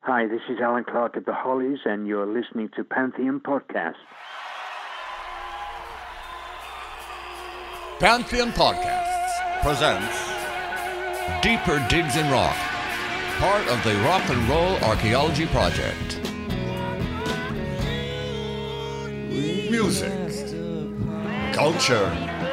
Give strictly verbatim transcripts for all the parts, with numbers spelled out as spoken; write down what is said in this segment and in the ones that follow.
Hi, this is Alan Clark of the Hollies, and you're listening to Pantheon Podcast. Pantheon Podcasts presents Deeper Digs in Rock, part of the Rock and Roll Archaeology Project. Music, culture,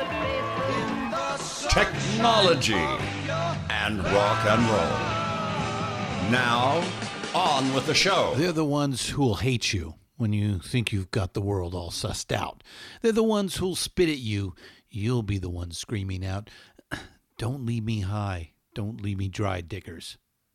technology, and rock and roll. Now, on with the show. They're the ones who'll hate you when you think you've got the world all sussed out. They're the ones who'll spit at you. You'll be the one screaming out, "Don't leave me high. Don't leave me dry, diggers."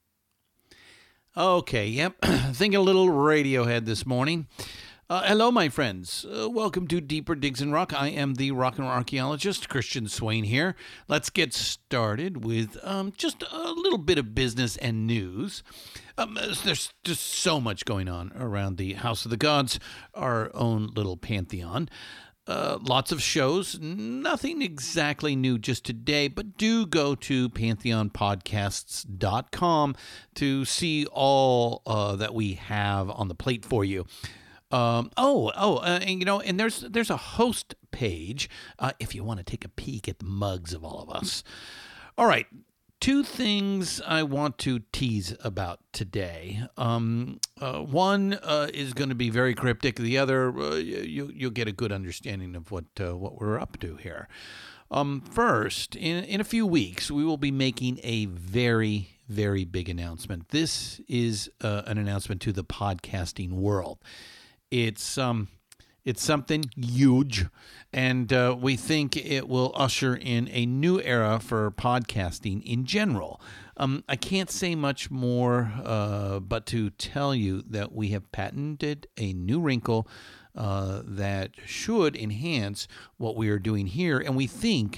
Okay, yep. Thinking a little Radiohead this morning. Uh, hello, my friends. Uh, welcome to Deeper Digs in Rock. I am the rock and roll archaeologist, Christian Swain here. Let's get started with um, just a little bit of business and news. Um, there's just so much going on around the House of the Gods, our own little pantheon. Uh, lots of shows, nothing exactly new just today, but do go to pantheon podcasts dot com to see all uh, that we have on the plate for you. Um, oh, oh, uh, and you know, and there's there's a host page uh, if you want to take a peek at the mugs of all of us. All right, two things I want to tease about today. Um, uh, one uh, is going to be very cryptic. The other, uh, you you'll get a good understanding of what uh, what we're up to here. Um, first, in in a few weeks, we will be making a very very big announcement. This is uh, an announcement to the podcasting world. It's um, it's something huge, and uh, we think it will usher in a new era for podcasting in general. Um, I can't say much more, uh, but to tell you that we have patented a new wrinkle uh, that should enhance what we are doing here, and we think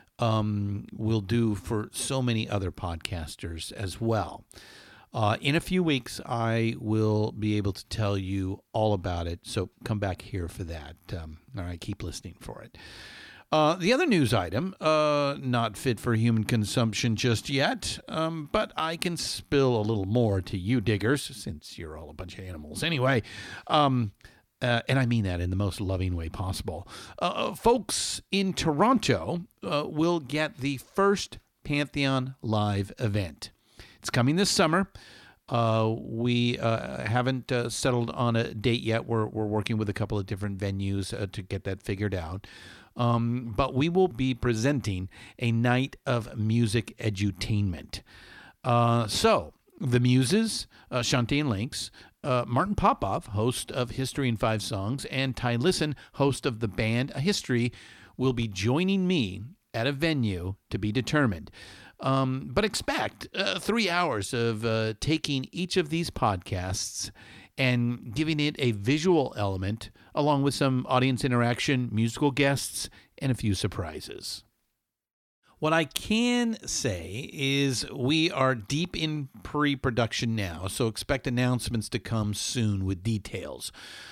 um, will do for so many other podcasters as well. Uh, in a few weeks, I will be able to tell you all about it, so come back here for that. Um, all right, keep listening for it. Uh, the other news item, uh, not fit for human consumption just yet, um, but I can spill a little more to you diggers, since you're all a bunch of animals anyway. Um, uh, and I mean that in the most loving way possible. Uh, folks in Toronto uh, will get the first Pantheon Live event. It's coming this summer. Uh, we uh, haven't uh, settled on a date yet. We're we're working with a couple of different venues uh, to get that figured out. Um, but we will be presenting a night of music edutainment. Uh, so the Muses, uh, Shantae and Lynx, uh, Martin Popov, host of History in Five Songs, and Ty Lisson, host of the band A History, will be joining me at a venue to be determined. Um, but expect uh, three hours of uh, taking each of these podcasts and giving it a visual element, along with some audience interaction, musical guests, and a few surprises. What I can say is we are deep in pre-production now, so expect announcements to come soon with details.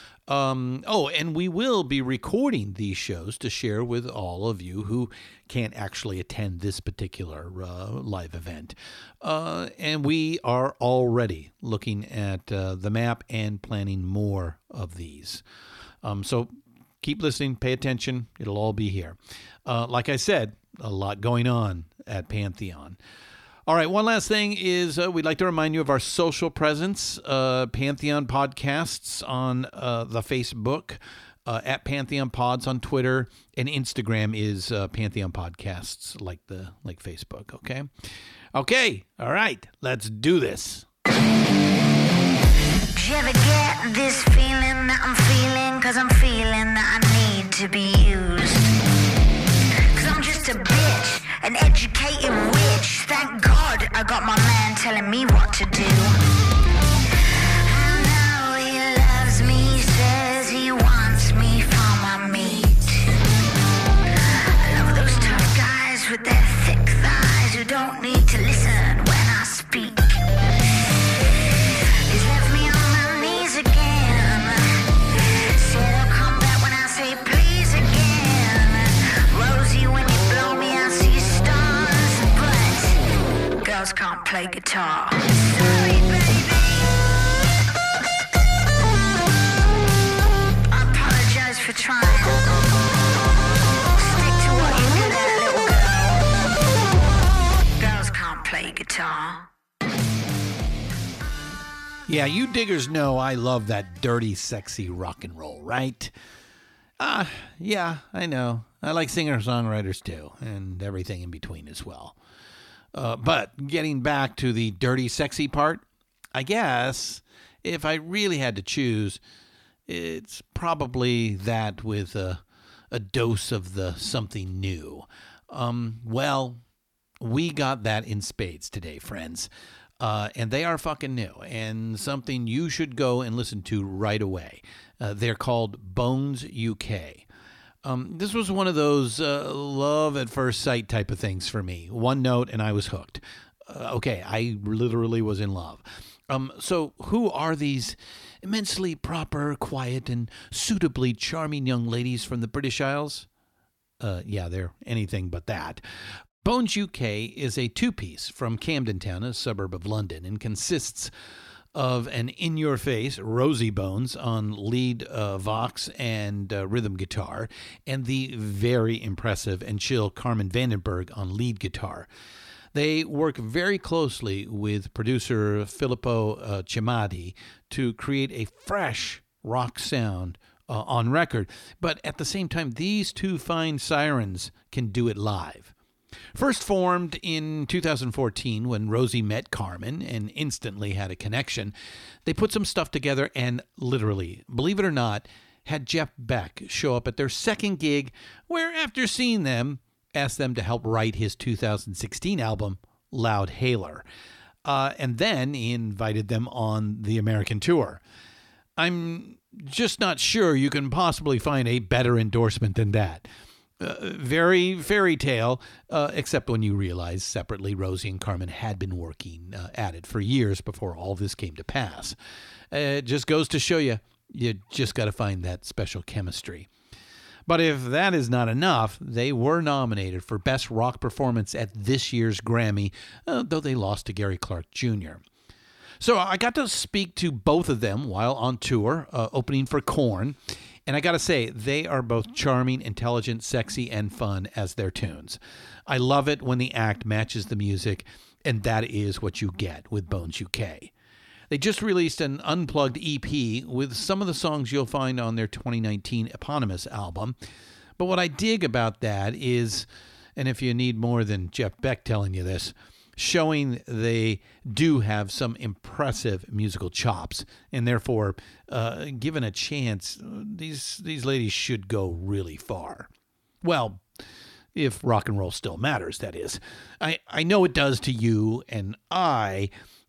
Um, oh, and we will be recording these shows to share with all of you who can't actually attend this particular uh, live event. Uh, and we are already looking at uh, the map and planning more of these. Um, so keep listening, pay attention. It'll all be here. Uh, like I said, a lot going on at Pantheon. All right, one last thing is uh, we'd like to remind you of our social presence, uh, Pantheon Podcasts on uh, the Facebook, uh, at Pantheon Pods on Twitter, and Instagram is uh, Pantheon Podcasts, like the like Facebook, okay? Okay, all right, let's do this. Do you ever get this feeling that I'm feeling? Cause I'm feeling that I need to be used. Cause I'm just a bitch, an educated witch. Thank God I got my man telling me what to do. I know he loves me, says he wants me for my meat. I love those tough guys with their thick thighs who don't need to listen when I speak. He's left me on my knees again. Said I'll come back when I say please again. Rosie, when you blow me I see stars, but girls can't play guitar. Sorry, baby. Yeah, you diggers know I love that dirty, sexy rock and roll, right? Ah, uh, yeah, I know. I like singer-songwriters too, and everything in between as well. Uh, but getting back to the dirty, sexy part, I guess if I really had to choose, it's probably that with a, a dose of the something new. Um, well, we got that in spades today, friends. Uh, and they are fucking new and something you should go and listen to right away. Uh, they're called Bones U K. Um, this was one of those uh, love at first sight type of things for me. One note and I was hooked. Uh, okay, I literally was in love. Um, so who are these immensely proper, quiet, and suitably charming young ladies from the British Isles? Uh, yeah, they're anything but that. Bones U K is a two-piece from Camden Town, a suburb of London, and consists of an in-your-face Rosie Bones on lead uh, Vox and uh, rhythm guitar, and the very impressive and chill Carmen Vandenberg on lead guitar. They work very closely with producer Filippo uh, Cimadi to create a fresh rock sound uh, on record, but at the same time, these two fine sirens can do it live. First formed in two thousand fourteen when Rosie met Carmen and instantly had a connection, they put some stuff together and literally, believe it or not, had Jeff Beck show up at their second gig where, after seeing them, asked them to help write his two thousand sixteen album, Loud Hailer. Uh, and then he invited them on the American tour. I'm just not sure you can possibly find a better endorsement than that. Uh, very fairy tale, uh, except when you realize separately Rosie and Carmen had been working uh, at it for years before all this came to pass. Uh, it just goes to show you, you just got to find that special chemistry. But if that is not enough, they were nominated for Best Rock Performance at this year's Grammy, uh, though they lost to Gary Clark Junior So I got to speak to both of them while on tour, uh, opening for Korn. And I got to say, they are both charming, intelligent, sexy, and fun as their tunes. I love it when the act matches the music, and that is what you get with Bones U K. They just released an unplugged E P with some of the songs you'll find on their twenty nineteen eponymous album. But what I dig about that is, and if you need more than Jeff Beck telling you this, showing they do have some impressive musical chops, and therefore, uh, given a chance, these these ladies should go really far. Well, if rock and roll still matters, that is. I, I know it does to you and I,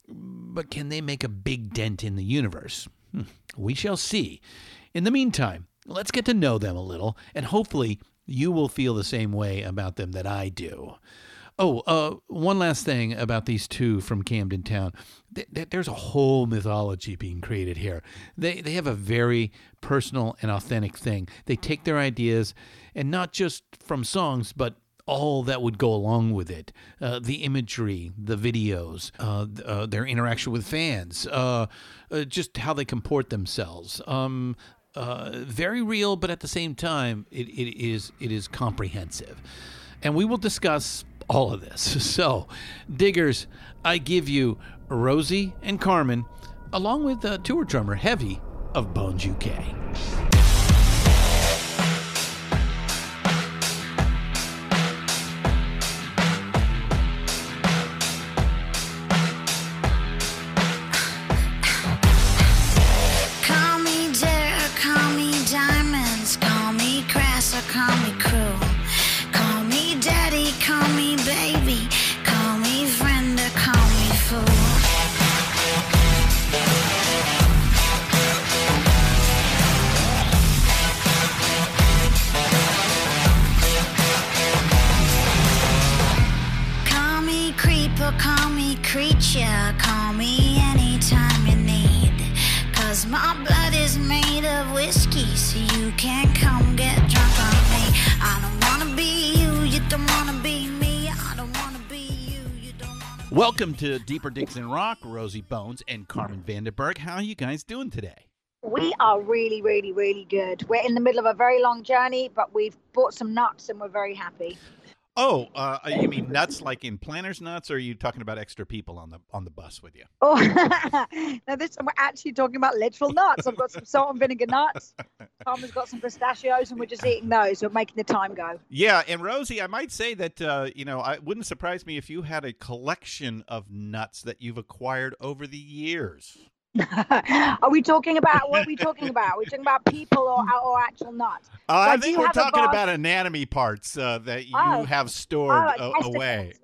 but can they make a big dent in the universe? Hmm, we shall see. In the meantime, let's get to know them a little, and hopefully you will feel the same way about them that I do. Oh, uh, one last thing about these two from Camden Town. Th- th- there's a whole mythology being created here. They they have a very personal and authentic thing. They take their ideas, and not just from songs, but all that would go along with it. Uh, the imagery, the videos, uh, uh, their interaction with fans, uh, uh, just how they comport themselves. Um, uh, very real, but at the same time, it, it is it is comprehensive. And we will discuss all of this. So, diggers, I give you Rosie and Carmen, along with uh, tour drummer Heavy of Bones U K. Call me dirt, call me diamonds, call me crass or call me cruel. Call me daddy, call me baby, call me friend or call me fool. Call me creep or call me creature, call me anytime you need. Cause my blood is made of whiskey, so you can come get drunk on me. I don't wanna be you, you don't wanna be me. I don't wanna be you, you don't wanna be. Welcome to Deeper Digs in Rock, Rosie Bones and Carmen Vandenberg. How are you guys doing today? We are really, really, really good. We're in the middle of a very long journey, but we've bought some nuts and we're very happy. Oh, uh, you mean nuts like in Planters nuts, or are you talking about extra people on the on the bus with you? Oh, now this we're actually talking about literal nuts. I've got some salt and vinegar nuts. Tom has got some pistachios, and we're just eating those. We're making the time go. Yeah, and Rosie, I might say that uh, you know, it wouldn't surprise me if you had a collection of nuts that you've acquired over the years. Are we talking about what are we talking about? Are we talking about people or or actual nuts? Uh, I Like, do think you we're have a talking box- about anatomy parts uh, that you Oh. have stored Oh, a- away.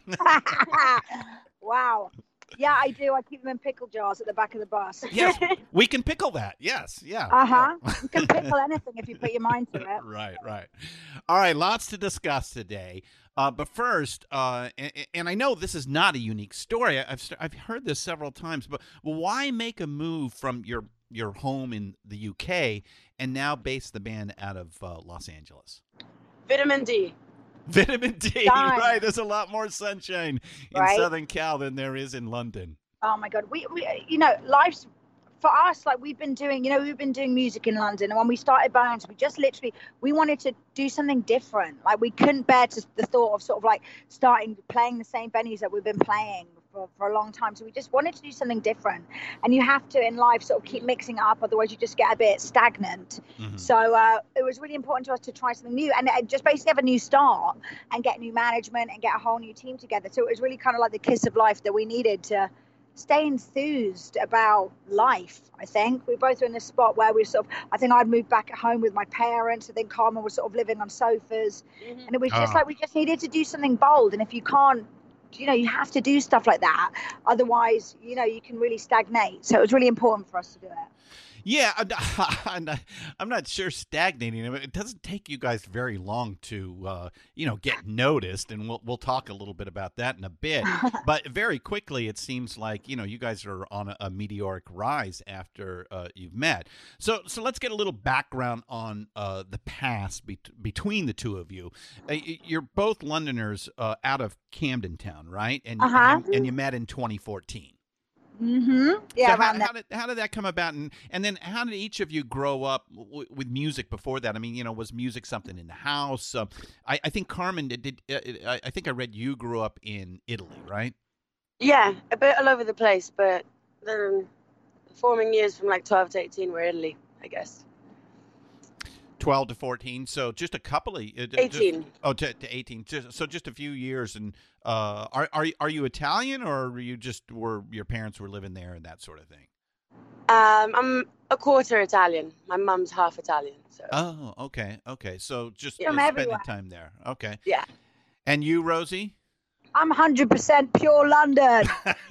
Wow. Yeah, I do. I keep them in pickle jars at the back of the bus. Yes, we can pickle that. Yes, yeah. Uh huh. You can pickle anything if you put your mind to it. Right, right. All right, lots to discuss today. Uh, but first, uh, and, and I know this is not a unique story. I've st- I've heard this several times. But why make a move from your your home in the U K and now base the band out of uh, Los Angeles? Vitamin D. Vitamin D, Sun. right? There's a lot more sunshine in Right. Southern Cal than there is in London. Oh my God. We, we, you know, life's for us, like we've been doing, you know, we've been doing music in London. And when we started Bones, we just literally, we wanted to do something different. Like we couldn't bear to the thought of sort of like starting playing the same venues that we've been playing for, for a long time. So we just wanted to do something different. And you have to in life sort of keep mixing it up. Otherwise you just get a bit stagnant. Mhm. So uh, it was really important to us to try something new and uh, just basically have a new start and get new management and get a whole new team together. So it was really kind of like the kiss of life that we needed to stay enthused about life. I think we both were in this spot where we sort of, I think I'd moved back at home with my parents. I think Carmen was sort of living on sofas. Mhm. And it was just Ah. like we just needed to do something bold. And if you can't, you know, you have to do stuff like that. Otherwise, you know, you can really stagnate. So it was really important for us to do it. Yeah, I'm not, I'm not sure stagnating. I mean, it doesn't take you guys very long to, uh, you know, get noticed, and we'll we'll talk a little bit about that in a bit. But very quickly, it seems like you know you guys are on a, a meteoric rise after uh, you've met. So so let's get a little background on uh, the past be- between the two of you. Uh, y- you're both Londoners uh, out of Camden Town, right? And, Uh-huh. and, and you met in twenty fourteen. Mm-hmm. Yeah, So how, around how that. did how did that come about, and and then how did each of you grow up w- with music before that? I mean, you know, was music something in the house? Uh, I I think Carmen did. did uh, I I think I read you grew up in Italy, right? Yeah, a bit all over the place, but the performing years from like twelve to eighteen were Italy, I guess. Twelve to fourteen, so just a couple of uh, just- eighteen. oh, to, to eighteen, just, so just a few years. And uh, are are are you Italian, or were you just were your parents were living there and that sort of thing? Um, I'm a quarter Italian. My mum's half Italian, so Oh, okay, okay. So just Yeah. uh, From spending everywhere. time there. Okay. yeah. And you, Rosie? I'm one hundred percent pure London.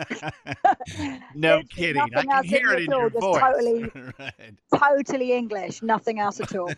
No Literally kidding. nothing I can else in hear me it at in all, your just voice. totally- Right. Totally English. Nothing else at all.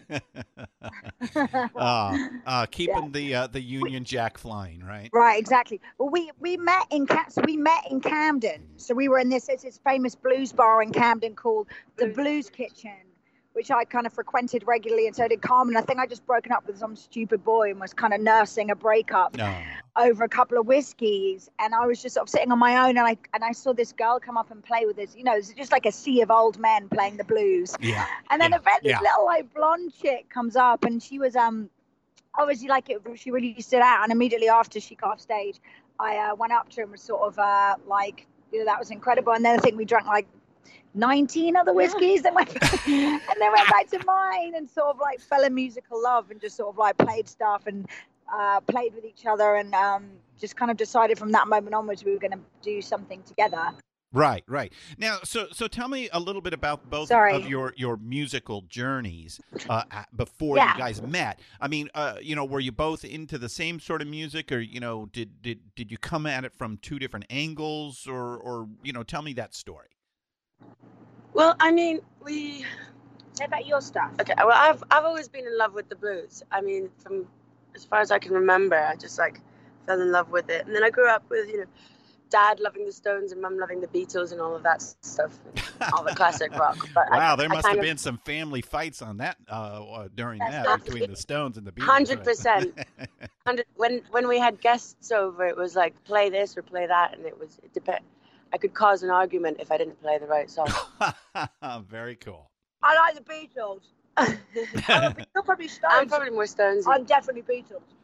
uh, uh, keeping the uh, the Union Jack flying, right? Right, exactly. Well, we we met in Cam- so we met in Camden. So we were in this it's this famous blues bar in Camden called the Blues Kitchen, which I kind of frequented regularly, and so did Carmen. I think I just broken up with some stupid boy and was kind of nursing a breakup No. over a couple of whiskeys, and I was just sort of sitting on my own, and I and I saw this girl come up and play with this. You know, it's just like a sea of old men playing the blues. Yeah. And then Yeah, eventually yeah. this little like blonde chick comes up, and she was um obviously like it she really stood out. And immediately after she got off stage, I uh, went up to her and was sort of uh like, you know, that was incredible. And then I think we drank like nineteen other whiskeys, then went and then went back to mine and sort of like fell in musical love and just sort of like played stuff and uh played with each other, and um just kind of decided from that moment onwards we were going to do something together. Right, right. Now, so so tell me a little bit about both Sorry. of your, your musical journeys uh, at- before Yeah. you guys met. I mean, uh, you know, were you both into the same sort of music, or you know, did did did you come at it from two different angles, or or you know, tell me that story. Well, I mean, we. Say about your stuff. Okay. Well, I've I've always been in love with the blues. I mean, from as far as I can remember, I just like fell in love with it. And then I grew up with you know, dad loving the Stones and mum loving the Beatles and all of that stuff, and all the classic rock. But I- Wow, there I must kind have of- been some family fights on that uh, uh, during That's that not- between the Stones and the Beatles. Hundred right? percent. Hundred. When when we had guests over, it was like play this or play that, and it was it depend. I could cause an argument if I didn't play the right song. Very cool. I like the Beatles. I'm a Beatles, you're probably Stones. I'm probably more Stones. I'm definitely Beatles.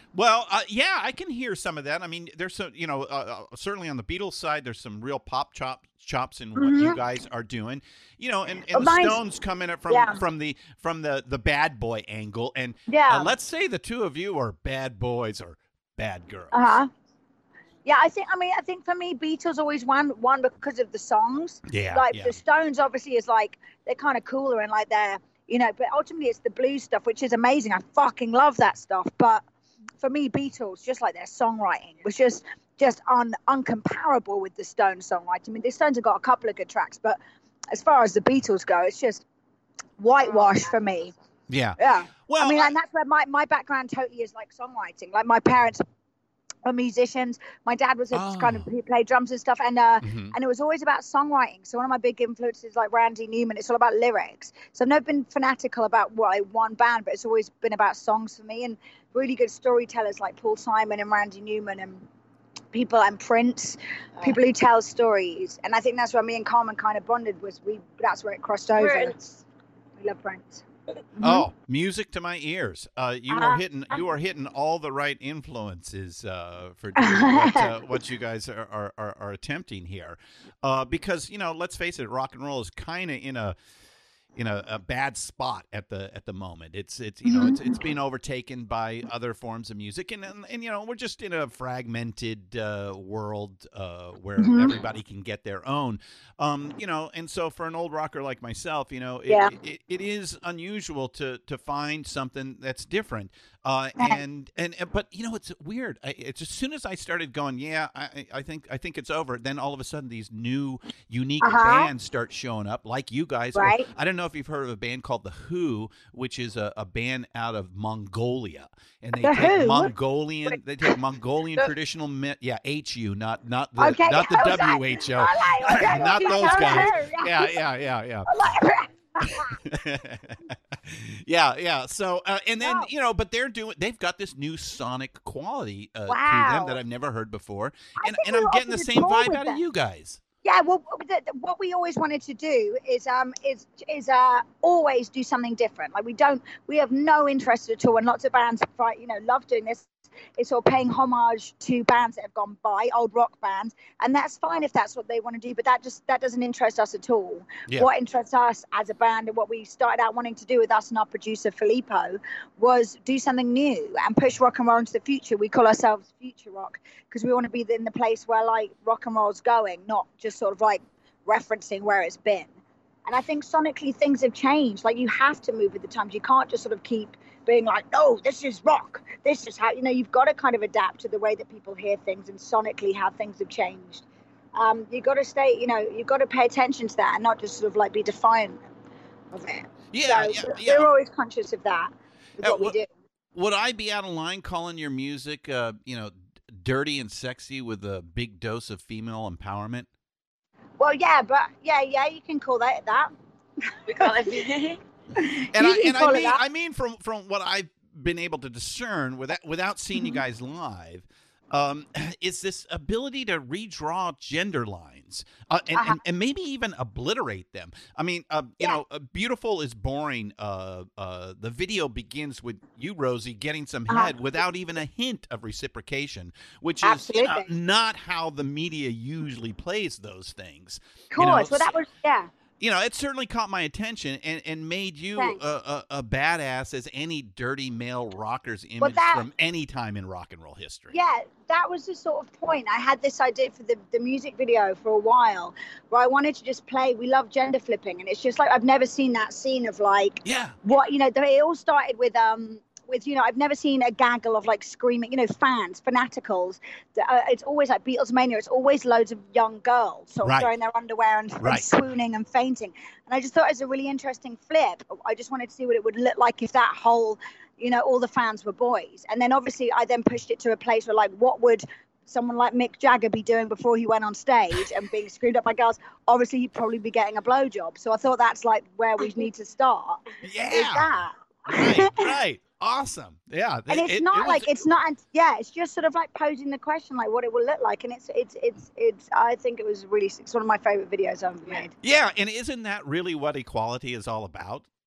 Well, uh, yeah, I can hear some of that. I mean, there's some, you know, uh, uh, certainly on the Beatles side, there's some real pop chop chops in what Mm-hmm. you guys are doing. You know, and, and Well, the mine's- Stones come in it from yeah. from the from the the bad boy angle, and Yeah. uh, let's say the two of you are bad boys or bad girls. Uh huh. Yeah, I think. I mean, I think for me, Beatles always won one because of the songs. Yeah, Like yeah. the Stones, obviously, is like they're kind of cooler and like they're, you know, but ultimately it's the blues stuff, which is amazing. I fucking love that stuff. But for me, Beatles, just like their songwriting was just just un uncomparable with the Stones songwriting. I mean, the Stones have got a couple of good tracks, but as far as the Beatles go, it's just whitewash for me. Yeah. Yeah. Well, I mean, I- and that's where my, my background totally is like songwriting. Like my parents are musicians. My dad was a Oh. kind of, he played drums and stuff. And, uh, Mhm. and it was always about songwriting. So one of my big influences, like Randy Newman, it's all about lyrics. So I've never been fanatical about what I, one band, but it's always been about songs for me and really good storytellers like Paul Simon and Randy Newman and people and Prince, people who tell stories. And I think that's where me and Carmen kind of bonded was we, that's where it crossed over. Prince. We love Prince. Oh, music to my ears. Uh, you are Uh, hitting you are hitting all the right influences uh, for doing what, uh, what you guys are, are, are, are attempting here. Uh, because, you know, let's face it, rock and roll is kind of in a in a, a bad spot at the at the moment. It's it's you know it's it's being overtaken by other forms of music, and and, and you know we're just in a fragmented uh, world uh, where everybody can get their own. Um, you know, and so for an old rocker like myself, you know, it, Yeah. it, it is unusual to to find something that's different. Uh, and, and and but you know it's weird. I, it's as soon as I started going, yeah, I I think I think it's over. Then all of a sudden these new unique Uh-huh. bands start showing up, like you guys. Or- Right. I don't know if you've heard of a band called The Who, which is a, a band out of Mongolia, and they The take Who? Mongolian they take Mongolian traditional me- yeah H U not not the Okay, not the I was like- W H O I like- okay, not okay, those guys. okay, Yeah, yeah, yeah, yeah. yeah, yeah. So, uh, and then Wow. you know, but they're doing. They've got this new sonic quality uh, to them Wow. that I've never heard before, I and think and we I'm were getting the offered a same tour vibe with out of them. you guys. Yeah, well, the, the- what we always wanted to do is um is is uh always do something different. Like we don't, we have no interest at all, and lots of bands, right, you know, love doing this. It's sort of paying homage to bands that have gone by, old rock bands, and that's fine if that's what they want to do. But that just that doesn't interest us at all. Yeah. What interests us as a band and what we started out wanting to do with us and our producer Filippo was do something new and push rock and roll into the future. We call ourselves Future Rock because we want to be in the place where like rock and roll's going, not just sort of like referencing where it's been. And I think sonically things have changed. Like you have to move with the times. You can't just sort of keep being like, no, this is rock. This is how, you know, you've got to kind of adapt to the way that people hear things and sonically how things have changed. Um, you've got to stay, you know, you've got to pay attention to that and not just sort of like be defiant of it. Yeah, so yeah, we're yeah. always conscious of that, with Uh, what we what- do. Would I be out of line calling your music, uh, you know, dirty and sexy with a big dose of female empowerment? Well, yeah, but yeah, yeah, you can call that that. We call it. And You I can and I call it mean that. I mean from from what I've been able to discern without without seeing you guys live, um, is this ability to redraw gender lines uh, and, Uh-huh. and and maybe even obliterate them. I mean, uh, you Yeah. know, uh, "Beautiful is Boring." Uh, uh, the video begins with you, Rosie, getting some Uh-huh. head without even a hint of reciprocation, which is you know, Absolutely. not how the media usually plays those things. Of You know, course. Well, that was, yeah. you know, it certainly caught my attention and, and made you Thanks. a, a, a badass as any dirty male rocker's image Well, that- from any time in rock and roll history. Yeah, that was the sort of point. I had this idea for the, the music video for a while where I wanted to just play. We love gender flipping. And it's just like, I've never seen that scene of like, Yeah. what, you know, the- it all started with, um, with, you know, I've never seen a gaggle of like screaming, you know, fans, fanaticals. The- Uh, it's always like Beatles Mania. It's always loads of young girls sort of Right. throwing their underwear and, and Right. swooning and fainting. And I just thought it was a really interesting flip. I just wanted to see what it would look like if that whole, you know, all the fans were boys. And then obviously I then pushed it to a place where like, what would someone like Mick Jagger be doing before he went on stage and being screamed up by girls? Obviously he'd probably be getting a blowjob. So I thought that's like where we need to start. Is Yeah. that. Right. Right. Awesome. Yeah. And it's it- not it was- like it's not yeah it's just sort of like posing the question like what it will look like, and it's it's it's it's I think it was really, it's one of my favorite videos I've made. Yeah. And isn't that really what equality is all about?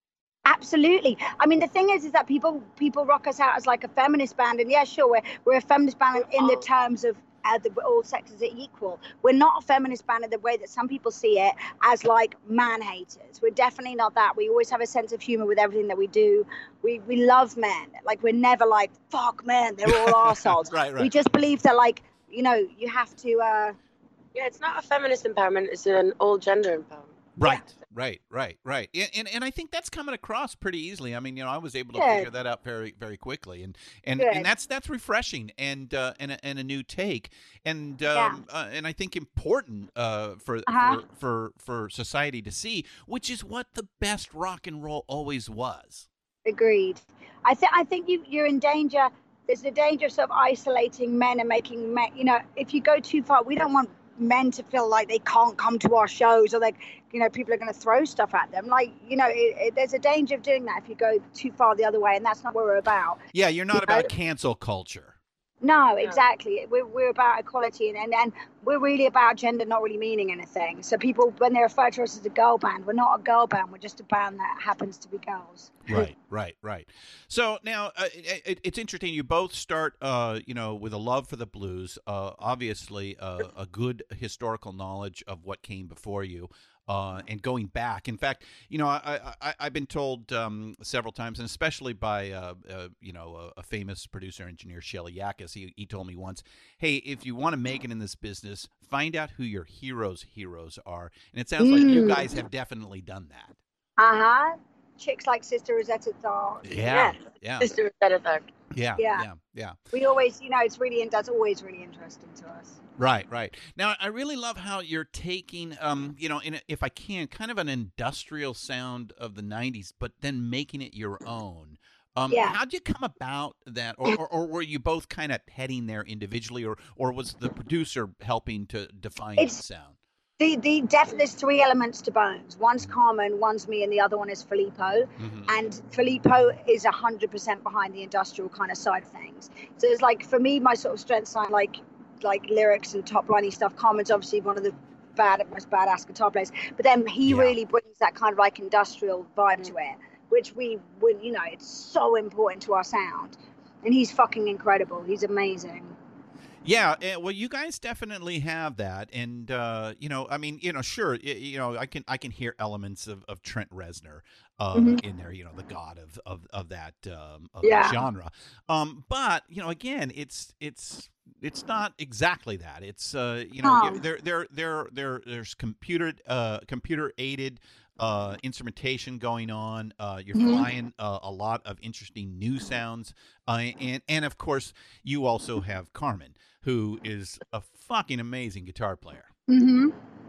Absolutely. I mean, the thing is, is that people people rock us out as like a feminist band, and yeah, sure, we're we're a feminist band in the terms of uh, the, all sexes are equal. We're not a feminist band in the way that some people see it as like man haters. We're definitely not that. We always have a sense of humor with everything that we do. We we love men. Like we're never like fuck men. They're all assholes. Right, right. We just believe that like you know you have to. Uh, Yeah, it's not a feminist empowerment. It's an all gender empowerment. Right, right, right, right. And, and and I think that's coming across pretty easily. I mean, you know, I was able to Good. figure that out very very quickly, and and, Good. and that's that's refreshing and uh, and a, and a new take, and Yeah. um, uh, and I think important uh, for, Uh-huh. for for for society to see, which is what the best rock and roll always was. Agreed. I think I think you you're in danger. There's a danger of sort of isolating men and making men. You know, if you go too far, we don't want men to feel like they can't come to our shows or like you know people are going to throw stuff at them. Like you know, it, it, there's a danger of doing that if you go too far the other way, and that's not what we're about. Yeah, you're not You about know? cancel culture. No, exactly. We're we're about equality, and, and and we're really about gender not really meaning anything. So people, when they refer to us as a girl band, we're not a girl band. We're just a band that happens to be girls. Right, right, right. So now uh, it, it's interesting. You both start, uh, you know, with a love for the blues. Uh, obviously, uh, a good historical knowledge of what came before you, uh, and going back. In fact, you know, I, I I've been told um, several times, and especially by uh, uh, you know a, a famous producer engineer, Shelly Yakis. He he told me once, hey, if you want to make it in this business, find out who your heroes' heroes are. And it sounds like you Mm. guys have definitely done that. Uh huh. Chicks like Sister Rosetta Tharpe. Yeah, yeah, Sister Rosetta Tharpe. yeah, Yeah. yeah, yeah. We always, you know, it's really and that's always really interesting to us. Right, right. Now, I really love how you're taking, um, you know, in a, if I can, kind of an industrial sound of the nineties, but then making it your own. Um, Yeah. How'd you come about that, or, or, or were you both kind of heading there individually, or, or was the producer helping to define It's- the sound? The the def, there's three elements to Bones. One's Carmen, one's me, and the other one is Filippo. Mhm. And Filippo is a hundred percent behind the industrial kind of side of things. So it's like for me, my sort of strengths are like like lyrics and top liney stuff. Carmen's obviously one of the bad most badass guitar players, but then he Yeah. really brings that kind of like industrial vibe to it, which we would you know it's so important to our sound. And he's fucking incredible. He's amazing. Yeah, eh, well, you guys definitely have that, and uh, you know, I mean, you know, sure, y- you know, I can I can hear elements of, of Trent Reznor uh, Mhm. in there, you know, the god of of of that um, of Yeah. that genre. Um, but you know, again, it's it's it's not exactly that. It's uh, you know, No. you- there there there there there's computer uh, computer aided uh, instrumentation going on. Uh, you're Mhm. flying uh, a lot of interesting new sounds, uh, and and of course, you also have Carmen, who is a fucking amazing guitar player. Mm-hmm.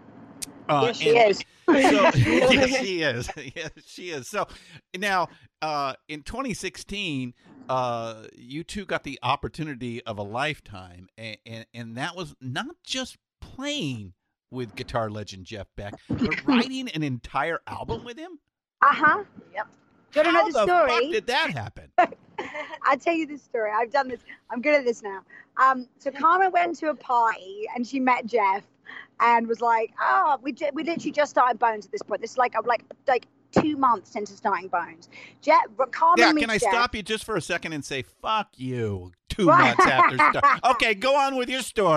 Uh, Yes, she and is. So, yes, she is. Yes, she is. So now, uh, in twenty sixteen, uh, you two got the opportunity of a lifetime, and, and, and that was not just playing with guitar legend Jeff Beck, but writing an entire album with him. Uh-huh. Yep. Do you How want to know the fuck story? did that happen? I'll tell you this story. I've done this. I'm good at this now. Um, so Carmen went to a party and she met Jeff and was like, oh, we, ju- we literally just started Bones at this point. This is like, I'm like, like two months into starting Bones. Jeff, Carmen Yeah, meets can I Jeff. stop you just for a second and say, fuck you, two Right. months after start. Okay, go on with your story.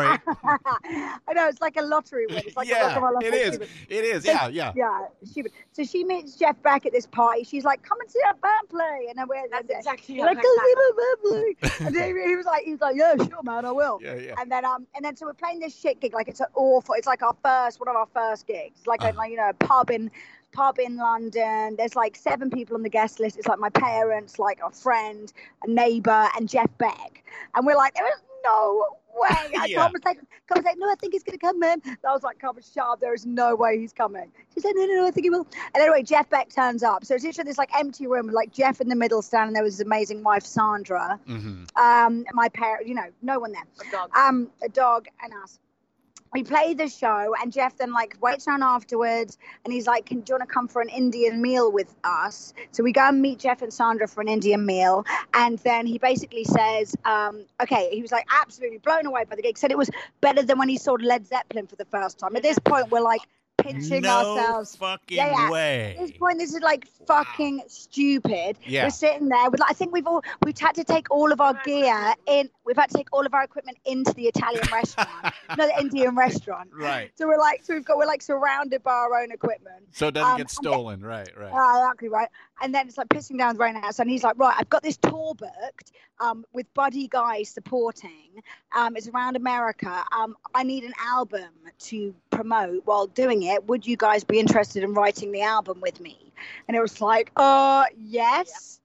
I know, it's like a lottery win. It's like a rock Yeah, and roll it lottery is. win. It is. So- Yeah, yeah. Yeah, stupid. So she meets Jeff back at this party. She's like, "Come and see our band play." And I went, That's and, exactly We're how like, I "Come see my band play." And then he was like, "He was like, yeah, sure, man, I will." Yeah, yeah. And then um, and then so we're playing this shit gig. Like it's an awful. It's like our first, one of our first gigs. Like Uh-huh. a like you know, a pub in pub in London. There's like seven people on the guest list. It's like my parents, like a friend, a neighbor, and Jeff Beck. And we're like, there is no way. I Yeah. Carmen was like, Carmen was like, no, I think he's gonna come, man. And I was like, Carmen, shut up. There is no way he's coming. She said, no, no, no, I think he will. And anyway, Jeff Beck turns up. So it's literally this like empty room with like Jeff in the middle standing there with his amazing wife Sandra. Mm-hmm. Um, my parents, you know, no one there. A dog. Um, a dog and us. We play the show, and Jeff then like waits around afterwards, and he's like, "Can do you want to come for an Indian meal with us?" So we go and meet Jeff and Sandra for an Indian meal, and then he basically says, um, "Okay." He was like absolutely blown away by the gig. Said it was better than when he saw Led Zeppelin for the first time. At this point, we're like, pinching no ourselves. fucking Yeah, yeah. way. At this point, this is like fucking stupid. Yeah. We're sitting there with, like, I think we've all we've had to take all of our gear in. We've had to take all of our equipment into the Italian restaurant, no, the Indian restaurant. Right. So we're like, so we've got, we're like surrounded by our own equipment. So it doesn't Um, get stolen. Right, right. Uh, exactly right. And then it's like pissing down the rain house, and he's like, right, I've got this tour booked um, with Buddy Guy supporting. Um, it's around America. Um, I need an album to promote while doing it. Would you guys be interested in writing the album with me? And it was like, uh, yes.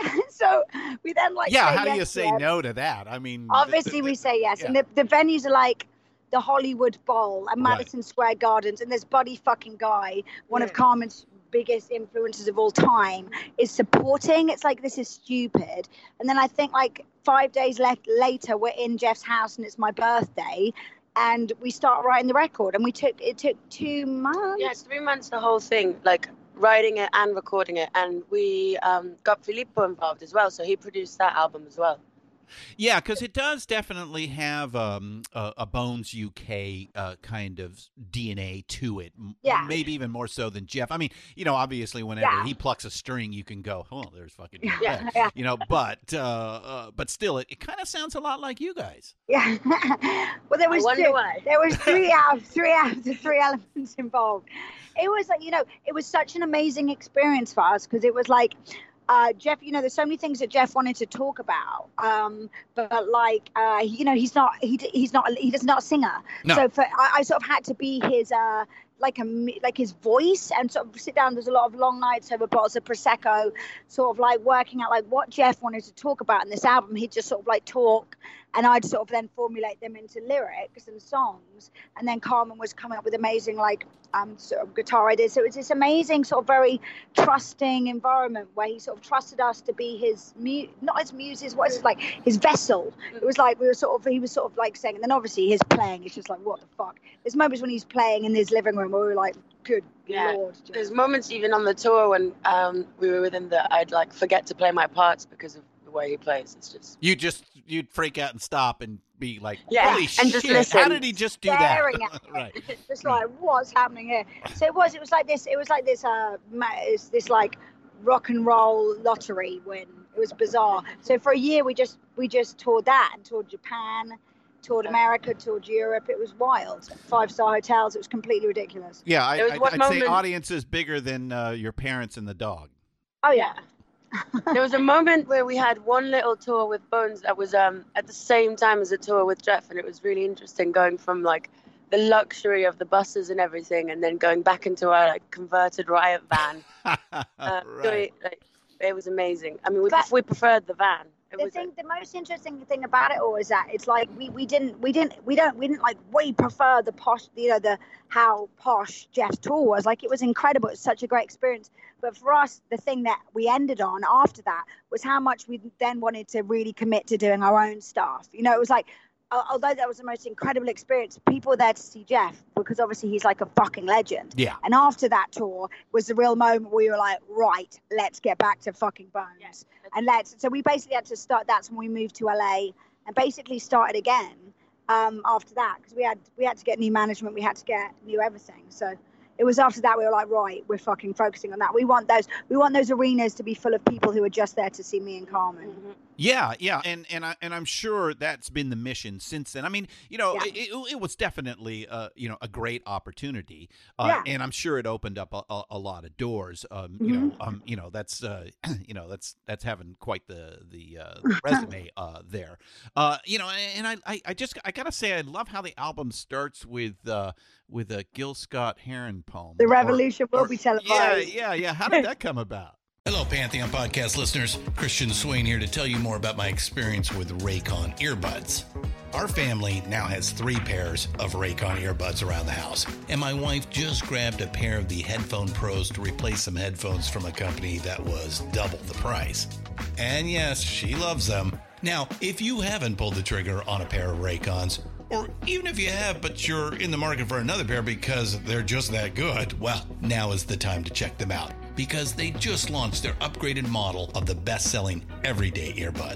So we then like, yeah, say how do yes you to say it. no to that? I mean, Obviously, th- we th- say yes. yeah. And the, the venues are like the Hollywood Bowl and Right. Madison Square Gardens. And there's Buddy fucking Guy, one of Yeah. Carmen's biggest influences of all time, is supporting. It's like, this is stupid. And then I think like five days left later, we're in Jeff's house and it's my birthday. And we start writing the record. And we took, it took two months. Yeah, it's three months, the whole thing, like writing it and recording it. And we um, got Filippo involved as well. So he produced that album as well. Yeah, because it does definitely have um, a, a Bones U K uh, kind of D N A to it. M- Yeah. Maybe even more so than Jeff. I mean, you know, obviously whenever Yeah. he plucks a string, you can go, oh, there's fucking Yeah, Jeff. yeah. You know, but uh, uh, but still, it, it kind of sounds a lot like you guys. Yeah. Well, there was wonder two, why. there was three out of three out of the three elements involved. It was like, you know, it was such an amazing experience for us because it was like, uh, Jeff, you know, there's so many things that Jeff wanted to talk about, um, but like, uh, you know, he's not, he he's not, he's not a singer. No. So for I, I sort of had to be his, uh, like a like his voice and sort of sit down. There's a lot of long nights over bottles of prosecco, sort of like working out like what Jeff wanted to talk about in this album. He'd just sort of like talk, and I'd sort of then formulate them into lyrics and songs. And then Carmen was coming up with amazing like um sort of guitar ideas. So it was this amazing sort of very trusting environment where he sort of trusted us to be his mu not his muses, what is it, like his vessel. It was like we were sort of he was sort of like saying, and then obviously his playing is just like, what the fuck. There's moments when he's playing in his living room where we were like, good Yeah. lord. Jeff. There's moments even on the tour when um, we were with him that I'd like forget to play my parts because of the way he plays. It's just You just, you'd freak out and stop and be like, Yeah, holy and just shit, how listen. did he just do Staring that? at it. Right. Just like, what's happening here? So it was, it was like this, it was like this, uh, ma- it's this like rock and roll lottery win. It was bizarre. So for a year, we just, we just toured that and toured Japan, toured America, toured Europe. It was wild. Five star hotels. It was completely ridiculous. Yeah, I, There was I, one I'd say moment- audiences bigger than uh, your parents and the dog. Oh yeah. there was a moment where we had one little tour with Bones that was um, at the same time as a tour with Jeff, and it was really interesting going from like the luxury of the buses and everything, and then going back into our like converted Riot van. Uh, so right. it, like, it was amazing. I mean, we But- we preferred the van. It The was thing, the most interesting thing about it all is that it's like we, we didn't we didn't we don't we didn't like we prefer the posh, you know, the how posh Jeff's tour was. Like it was incredible. It was such a great experience. But for us, the thing that we ended on after that was how much we then wanted to really commit to doing our own stuff. You know, it was like, al- although that was the most incredible experience, people were there to see Jeff because obviously he's like a fucking legend. Yeah. And after that tour was the real moment where we were like, right, let's get back to fucking Bones. Yeah. And let's, so we basically had to start, that's when we moved to L A and basically started again um, after that because we had, we had to get new management, we had to get new everything. So it was after that we were like, right, we're fucking focusing on that. We want those, we want those arenas to be full of people who are just there to see me and Carmen. Mhm. Yeah, yeah, and and I and I'm sure that's been the mission since then. I mean, you know, Yeah. it, it, it was definitely uh, you know, a great opportunity, uh, Yeah. and I'm sure it opened up a, a, a lot of doors. Um, you know, um, you know, that's uh, you know, that's that's having quite the the uh, resume uh, there. Uh, you know, and I, I I just I gotta say I love how the album starts with uh, with a Gil Scott Heron poem. The Or- revolution will or- be Yeah, televised. yeah, yeah. How did that come about? Hello, Pantheon Podcast listeners. Christian Swain here to tell you more about my experience with Raycon earbuds. Our family now has three pairs of Raycon earbuds around the house, and my wife just grabbed a pair of the Headphone Pros to replace some headphones from a company that was double the price. And yes, she loves them. Now, if you haven't pulled the trigger on a pair of Raycons, or even if you have, but you're in the market for another pair because they're just that good, well, now is the time to check them out because they just launched their upgraded model of the best-selling everyday earbuds.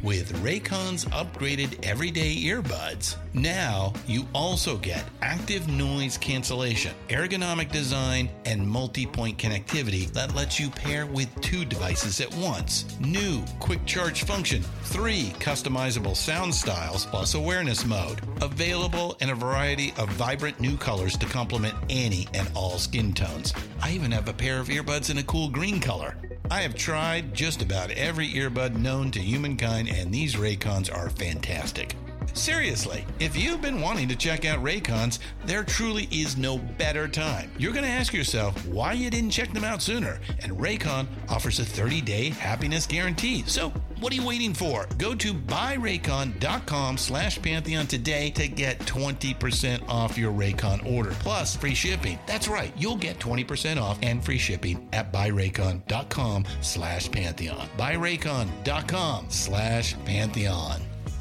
With Raycon's upgraded everyday earbuds, now you also get active noise cancellation, ergonomic design, and multi-point connectivity that lets you pair with two devices at once. New quick charge function, three customizable sound styles plus awareness mode. Available in a variety of vibrant new colors to complement any and all skin tones. I even have a pair of earbuds in a cool green color. I have tried just about every earbud known to humankind, and these Raycons are fantastic. Seriously, if you've been wanting to check out Raycons, there truly is no better time. You're going to ask yourself why you didn't check them out sooner, and Raycon offers a thirty-day happiness guarantee. So what are you waiting for? Go to buyraycon.com slash Pantheon today to get twenty percent off your Raycon order, plus free shipping. That's right, you'll get twenty percent off and free shipping at buyraycon.com slash Pantheon. buyraycon.com slash Pantheon.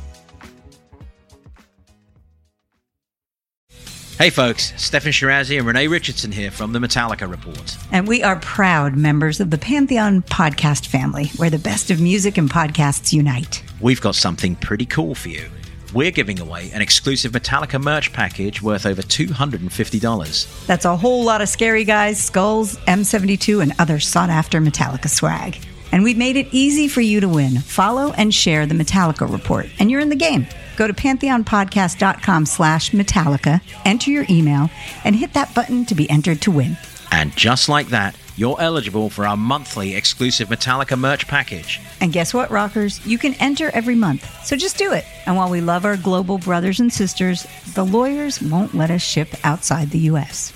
Hey folks, Stefan Shirazi and Renee Richardson here from the Metallica Report. And we are proud members of the Pantheon podcast family, where the best of music and podcasts unite. We've got something pretty cool for you. We're giving away an exclusive Metallica merch package worth over two hundred fifty dollars. That's a whole lot of Scary Guys, skulls, M seventy-two, and other sought-after Metallica swag. And we've made it easy for you to win. Follow and share the Metallica Report, and you're in the game. Go to pantheonpodcast.com slash Metallica, enter your email, and hit that button to be entered to win. And just like that, you're eligible for our monthly exclusive Metallica merch package. And guess what, rockers? You can enter every month, so just do it. And while we love our global brothers and sisters, the lawyers won't let us ship outside the U S.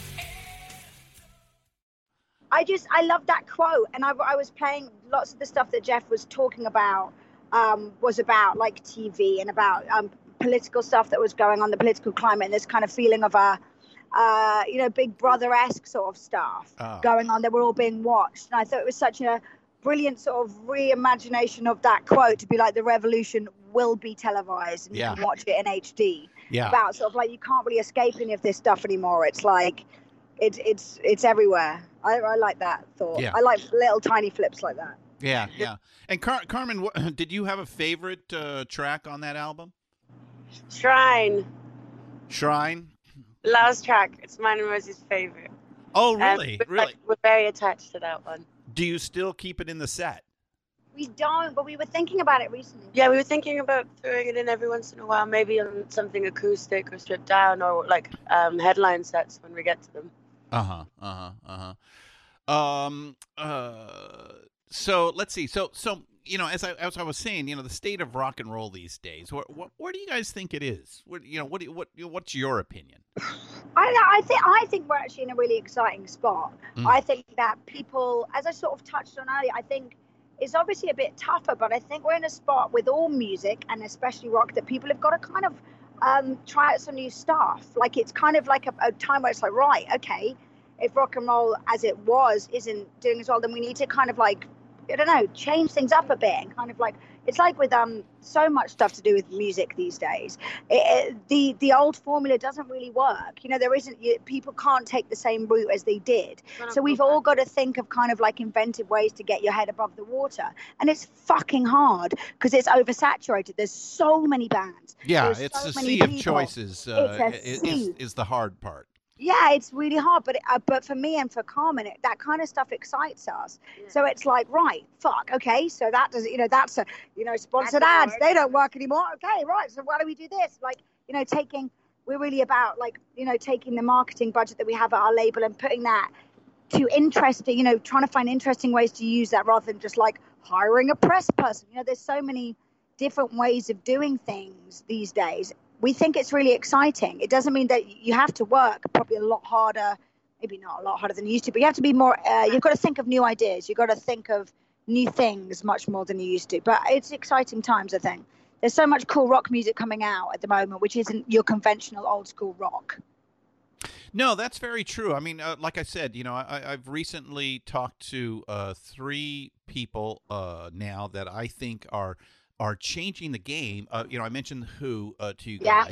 I just, I love that quote. And I, I was playing lots of the stuff that Jeff was talking about. Um, was about like T V and about um, political stuff that was going on, the political climate, and this kind of feeling of a, uh, you know, Big Brother-esque sort of stuff oh. going on. They were all being watched. And I thought it was such a brilliant sort of reimagination of that quote to be like, the revolution will be televised and yeah. you can watch it in H D. Yeah. About sort of like, you can't really escape any of this stuff anymore. It's like, it, it's it's everywhere. I, I like that thought. Yeah. I like little tiny flips like that. Yeah, yeah. And Car- Carmen, what, did you have a favorite uh, track on that album? Shrine. Shrine? Last track. It's mine and Rosie's favorite. Oh, really? Um, we're, really? Like, we're very attached to that one. Do you still keep it in the set? We don't, but we were thinking about it recently. Yeah, we were thinking about throwing it in every once in a while, maybe on something acoustic or stripped down, or like um, headline sets when we get to them. Uh-huh, uh-huh, uh-huh. Um, uh... So let's see. So, so you know, as I as I was saying, you know, the state of rock and roll these days. What what where do you guys think it is? What you know, what do, what what's your opinion? I I think I think we're actually in a really exciting spot. Mm. I think that people, as I sort of touched on earlier, I think it's obviously a bit tougher, but I think we're in a spot with all music and especially rock that people have got to kind of um, try out some new stuff. Like it's kind of like a, a time where it's like, right, okay, if rock and roll as it was isn't doing as well, then we need to kind of like, I don't know, change things up a bit and kind of like, it's like with um so much stuff to do with music these days. It, it, the the old formula doesn't really work. You know, there isn't, you, people can't take the same route as they did. So we've all got to think of kind of like inventive ways to get your head above the water. And it's fucking hard because it's oversaturated. There's so many bands. Yeah, There's it's so a many sea of people. choices uh, It's a is, sea. is the hard part. Yeah, it's really hard, but uh, but for me and for Carmen, it, that kind of stuff excites us. Yeah. So it's like, right, fuck, okay, so that does, you know, that's a, you know, sponsored ads, work. They don't work anymore. Okay, right, so why do we do this? Like, you know, taking, we're really about like, you know, taking the marketing budget that we have at our label and putting that to interesting, you know, trying to find interesting ways to use that rather than just like hiring a press person. You know, there's so many different ways of doing things these days. We think it's really exciting. It doesn't mean that you have to work probably a lot harder, maybe not a lot harder than you used to, but you have to be more, uh, you've got to think of new ideas. You've got to think of new things much more than you used to. But it's exciting times, I think. There's so much cool rock music coming out at the moment, which isn't your conventional old school rock. No, that's very true. I mean, uh, like I said, you know, I, I've recently talked to uh, three people uh, now that I think are are changing the game. Uh, you know, I mentioned Who uh, to you guys.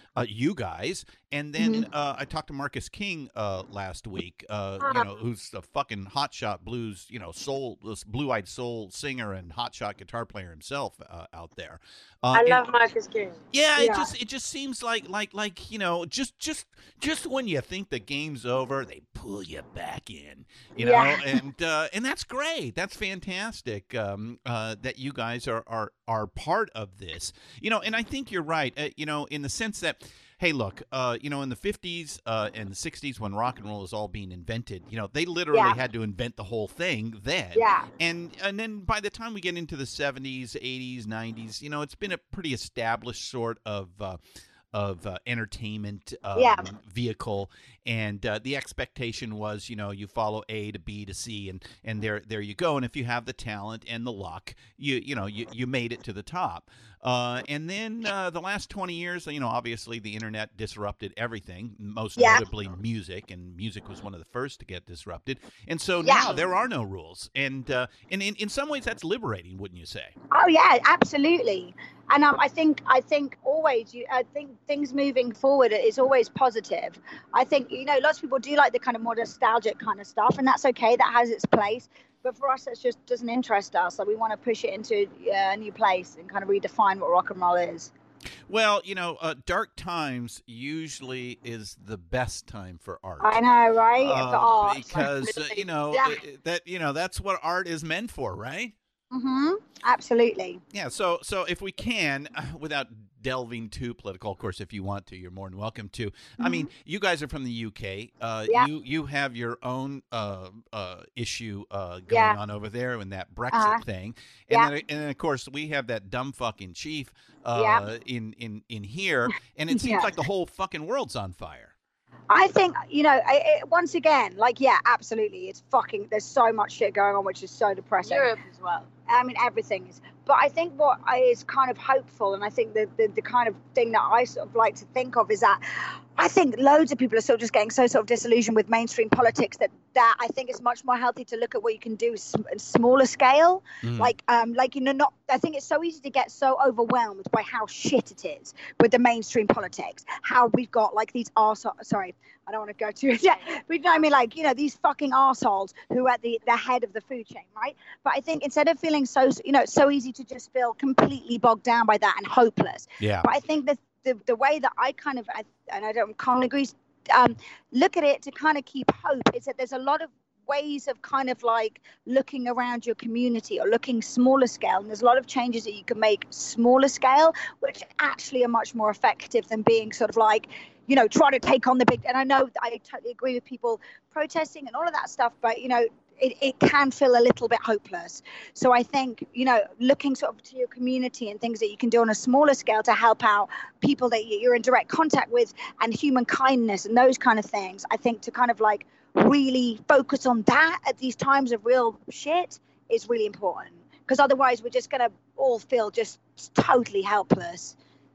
uh, you guys, and then Mm-hmm. uh, I talked to Marcus King uh, last week. Uh, you know, who's a fucking hotshot blues, you know, soul, this blue-eyed soul singer and hotshot guitar player himself uh, out there. Uh, I and- love Marcus King. Yeah, it Yeah. just it just seems like like like you know just just just when you think the game's over, they pull you back in, you know, Yeah. and uh, and that's great. That's fantastic um, uh, that you guys are are are part of this, you know. And I think you're right, uh, you know, in the sense that. Hey, look, uh, you know, in the fifties uh, and the sixties when rock and roll was all being invented, you know, they literally Yeah. had to invent the whole thing then. Yeah. And and then by the time we get into the seventies, eighties, nineties, you know, it's been a pretty established sort of uh, of uh, entertainment um, Yeah. vehicle, and uh, the expectation was, you know, you follow A to B to C, and and there there you go. And if you have the talent and the luck, you you know you you made it to the top. Uh, and then uh, the last twenty years, you know, obviously the internet disrupted everything, most Yeah. notably music, and music was one of the first to get disrupted. And so Yeah. now there are no rules, and uh, and in, in some ways that's liberating, wouldn't you say? Oh yeah, absolutely. And um, I think I think always you I think things moving forward is always positive. I think you know lots of people do like the kind of more nostalgic kind of stuff, and that's okay. That has its place. But for us, it just doesn't interest us. So we want to push it into uh, a new place and kind of redefine what rock and roll is. Well, you know, uh, dark times usually is the best time for art. I know, right? Uh, For art. because uh, you know Yeah. uh, that you know that's what art is meant for, right? Mm-hmm. Absolutely. Yeah. So so if we can, uh, without delving too political, of course, if you want to, you're more than welcome to. I mean, you guys are from the U K. Uh, Yeah. You you have your own uh, uh, issue uh, going Yeah. on over there in that Brexit Uh-huh. thing, and Yeah. then and then of course we have that dumb fucking chief uh, Yeah. in in in here, and it seems Yeah. like the whole fucking world's on fire. I think, you know, I, I, once again, like, yeah, absolutely. It's fucking, there's so much shit going on, which is so depressing. Europe as well. I mean, everything is. But I think what I, is kind of hopeful, and I think the, the, the kind of thing that I sort of like to think of is that I think loads of people are still just getting so sort of disillusioned with mainstream politics that, that I think it's much more healthy to look at what you can do s- at smaller scale. Mm. Like, um, like, you know, not, I think it's so easy to get so overwhelmed by how shit it is with the mainstream politics, how we've got like these arseholes, sorry, I don't want to go too, yeah, but you know what I mean? Like, you know, these fucking arseholes who are at the, the head of the food chain, right? But I think instead of feeling so, you know, it's so easy to just feel completely bogged down by that and hopeless. Yeah. But I think that the, the way that I kind of, I, and I don't can't agree, um, look at it to kind of keep hope is that there's a lot of ways of kind of like looking around your community or looking smaller scale. And there's a lot of changes that you can make smaller scale, which actually are much more effective than being sort of like, you know, trying to take on the big, and I know I totally agree with people protesting and all of that stuff, but, you know, it, it can feel a little bit hopeless. So I think, you know, looking sort of to your community and things that you can do on a smaller scale to help out people that you're in direct contact with and human kindness and those kind of things, I think to kind of like really focus on that at these times of real shit is really important. Because otherwise we're just going to all feel just totally helpless.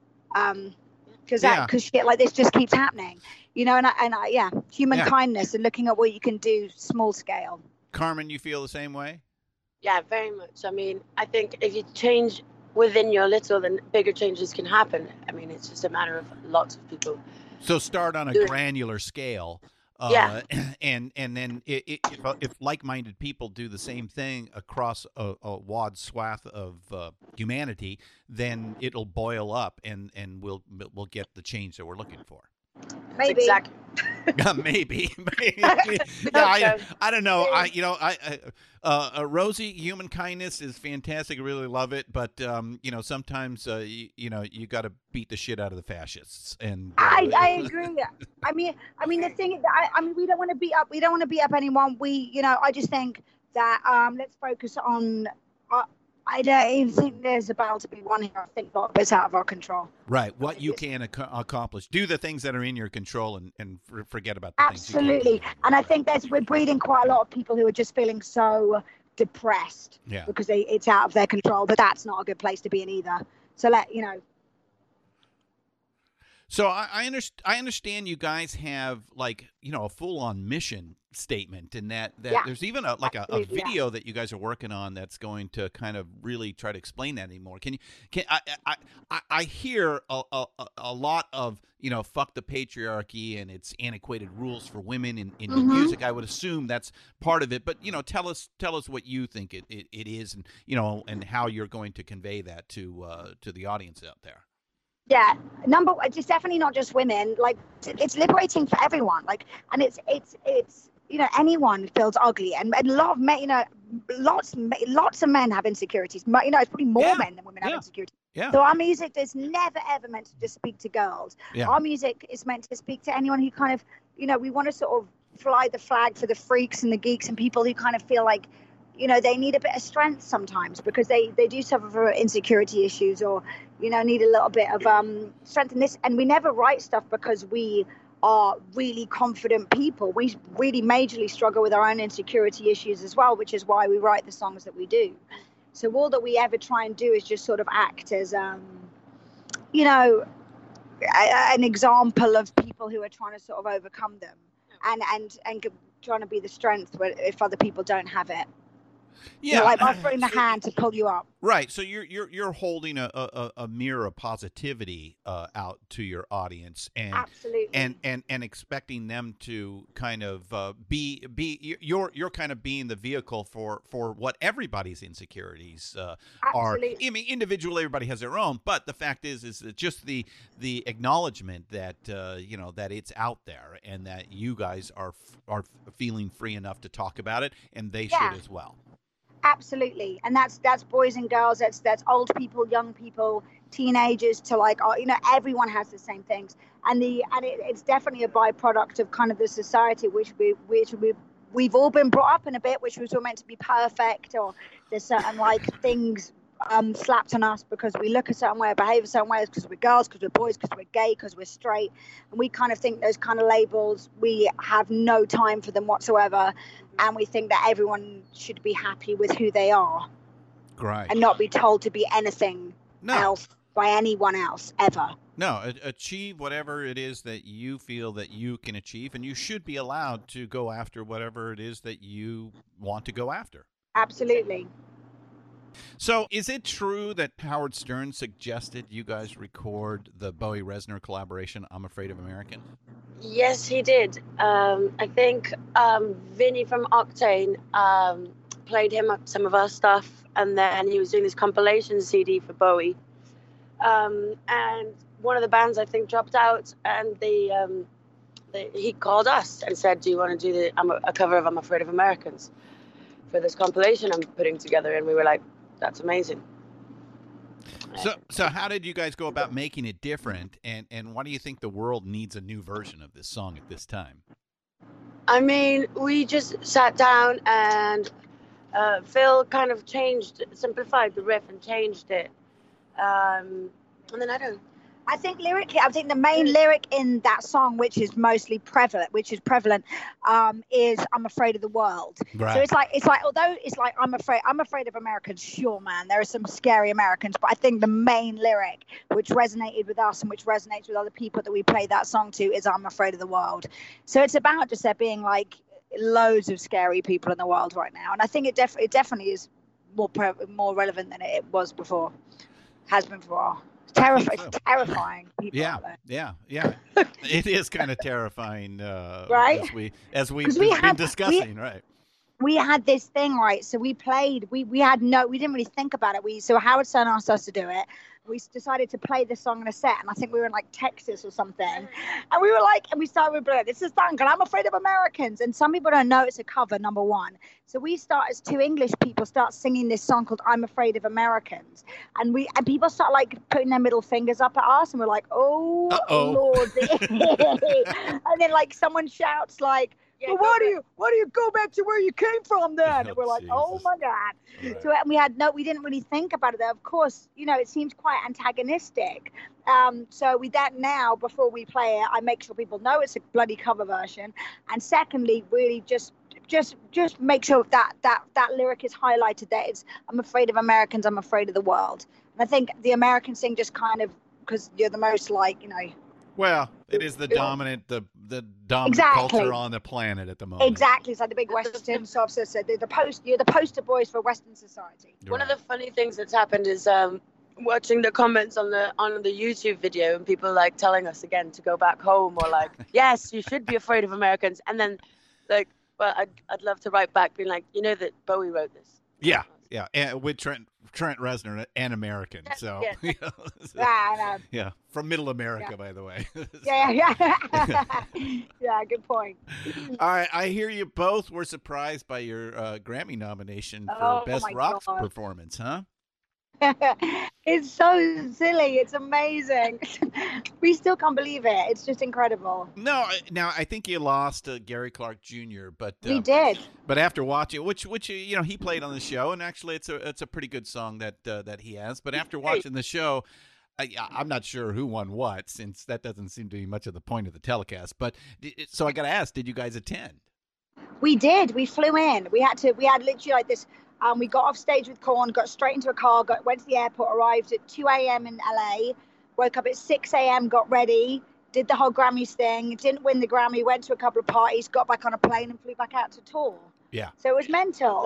Um, because that Yeah. because shit like this just keeps happening, you know, and I, and I, yeah, human Yeah. kindness and looking at what you can do small scale. Carmen, you feel the same way? Yeah, very much. I mean, I think if you change within your little, then bigger changes can happen. I mean, it's just a matter of lots of people. So start on a Do it. granular scale. Uh, Yeah. And and then i i if, if like-minded people do the same thing across a, a wide swath of uh, humanity, then it'll boil up, and, and we'll we'll get the change that we're looking for. Maybe. Exactly. Maybe. Maybe. Yeah, I, Okay. I don't know. I you know I, I uh, uh, Rosie, human kindness is fantastic. I really love it, but um, you know sometimes uh, you, you know you got to beat the shit out of the fascists. And uh, I, I agree. I mean, I mean the thing. I, I mean, we don't want to beat up. We don't want to beat up anyone. We, you know, I just think that um, let's focus on. Uh, I don't even think there's about to be one here. I think a lot of it's out of our control. Right, what you can ac- accomplish. Do the things that are in your control, and, and f- forget about the things you Absolutely. can't. And I think there's we're breeding quite a lot of people who are just feeling so depressed Yeah. because they, it's out of their control. But that's not a good place to be in either. So let you know. So I I, underst- I understand you guys have like you know a full on mission statement, and that that Yeah. there's even a like a, a Absolutely, yeah. video that you guys are working on that's going to kind of really try to explain that anymore. Can you can I I I, I hear a, a a lot of you know fuck the patriarchy and its antiquated rules for women in, in Mhm. music. I would assume that's part of it, but you know tell us tell us what you think it, it, it is, and you know and how you're going to convey that to uh, to the audience out there. Yeah, number it's definitely not just women. Like it's liberating for everyone. Like, and it's it's it's you know anyone feels ugly, and, and a lot of men, you know, lots lots of men have insecurities. Mo- You know, it's probably more Yeah, men than women have yeah, insecurities. Yeah. So our music is never ever meant to just speak to girls. Yeah. Our music is meant to speak to anyone who kind of, you know, we want to sort of fly the flag for the freaks and the geeks and people who kind of feel like, you know, they need a bit of strength sometimes because they, they do suffer from insecurity issues or, you know, need a little bit of um, strength in this. And we never write stuff because we are really confident people. We really majorly struggle with our own insecurity issues as well, which is why we write the songs that we do. So all that we ever try and do is just sort of act as, um, you know, a, an example of people who are trying to sort of overcome them and, and, and trying to be the strength where, if other people don't have it. Yeah, You know, like offering the hand to pull you up. right. So you're you're you're holding a a, a mirror of positivity uh, out to your audience, and Absolutely. and and and expecting them to kind of uh, be be you're you're kind of being the vehicle for for what everybody's insecurities uh, are. Absolutely. I mean, individually, everybody has their own, but the fact is, is that just the the acknowledgement that uh, you know that it's out there and that you guys are f- are feeling free enough to talk about it, and they Yeah. should as well. Absolutely, and that's that's boys and girls. That's that's old people, young people, teenagers. To like, oh, you know, everyone has the same things, and the and it, it's definitely a byproduct of kind of the society which we which we we've all been brought up in a bit, which was all meant to be perfect, or there's certain like things um, slapped on us because we look a certain way, or behave a certain way, because we're girls, because we're boys, because we're gay, because we're straight, and we kind of think those kind of labels. We have no time for them whatsoever. And we think that everyone should be happy with who they are Right. and not be told to be anything No. else by anyone else ever. No, a- achieve whatever it is that you feel that you can achieve, and you should be allowed to go after whatever it is that you want to go after. Absolutely. So, is it true that Howard Stern suggested you guys record the Bowie Reznor collaboration, I'm Afraid of American? Yes, he did. Um, I think um, Vinny from Octane um, played him up some of our stuff, and then he was doing this compilation C D for Bowie. Um, and one of the bands, I think, dropped out, and the, um, the he called us and said, "Do you want to do the I'm a, a cover of I'm Afraid of Americans for this compilation I'm putting together?" And we were like, "That's amazing." So, so how did you guys go about making it different, and, and why do you think the world needs a new version of this song at this time? I mean, we just sat down and uh, Phil kind of changed, simplified the riff and changed it. Um, and then I don't. I think lyrically, I think the main lyric in that song, which is mostly prevalent, which is prevalent, um, is "I'm afraid of the world." Right. So it's like it's like although it's like I'm afraid I'm afraid of Americans. Sure, man, there are some scary Americans, but I think the main lyric, which resonated with us and which resonates with other people that we played that song to, is "I'm afraid of the world." So it's about just there being like loads of scary people in the world right now, and I think it def- it definitely is more pre- more relevant than it was before, has been for a while. Terrifying, so. terrifying people Yeah, out there. yeah, yeah. It is kind of terrifying, uh, Right? As we as we've 'Cause we been had- discussing, right? We had this thing, right? So we played, we, we had no, we didn't really think about it. We So Howard Stern asked us to do it. We s- decided to play this song in a set, and I think we were in like Texas or something. And we were like, and we started with, this is done, and I'm afraid of Americans. And some people don't know it's a cover, number one. So we start as two English people start singing this song called I'm Afraid of Americans. And we and people start like putting their middle fingers up at us, and we're like, oh, Uh-oh. Lordy. And then like someone shouts like, well, why do you why do you go back to where you came from then? And we're like, oh Jesus. my God. Right. So and we had no, we didn't really think about it. Of course, you know, it seems quite antagonistic. Um, so we that now before we play it, I make sure people know it's a bloody cover version. And secondly, really just just just make sure that that that lyric is highlighted. That it's I'm afraid of Americans. I'm afraid of the world. And I think the American thing just kind of because you're the most like you know Well, it is the dominant, the the dominant Exactly. culture on the planet at the moment. Exactly. It's like the big Western sort of said the, the post. You're the poster boys for Western society. One of the funny things that's happened is um, watching the comments on the on the YouTube video and people like telling us again to go back home or like, yes, you should be afraid of Americans. And then like, well, I'd, I'd love to write back being like, you know that Bowie wrote this. Yeah, yeah, and with Trent Trent Reznor, an American. So Yeah. you know, Yeah, I know. yeah, from Middle America, Yeah. by the way. Yeah, yeah, yeah. Yeah, good point. All right, I hear you both were surprised by your uh, Grammy nomination for Oh, Best my Rock God. Performance, huh? It's so silly. It's amazing. We still can't believe it. It's just incredible. No, I- now I think you lost uh, Gary Clark Junior, but uh, We did. But after watching, which which uh, you know he played on the show, and actually it's a it's a pretty good song that uh, that he has. But after watching the show, I, I'm not sure who won what, since that doesn't seem to be much of the point of the telecast. But d- so I got to ask, did you guys attend? We did. We flew in. We had to. We had literally like this. Um, we got off stage with Korn, got straight into a car, got went to the airport, arrived at two a.m. in L A, woke up at six a.m., got ready, did the whole Grammys thing, didn't win the Grammy, went to a couple of parties, got back on a plane and flew back out to tour. Yeah. So it was mental.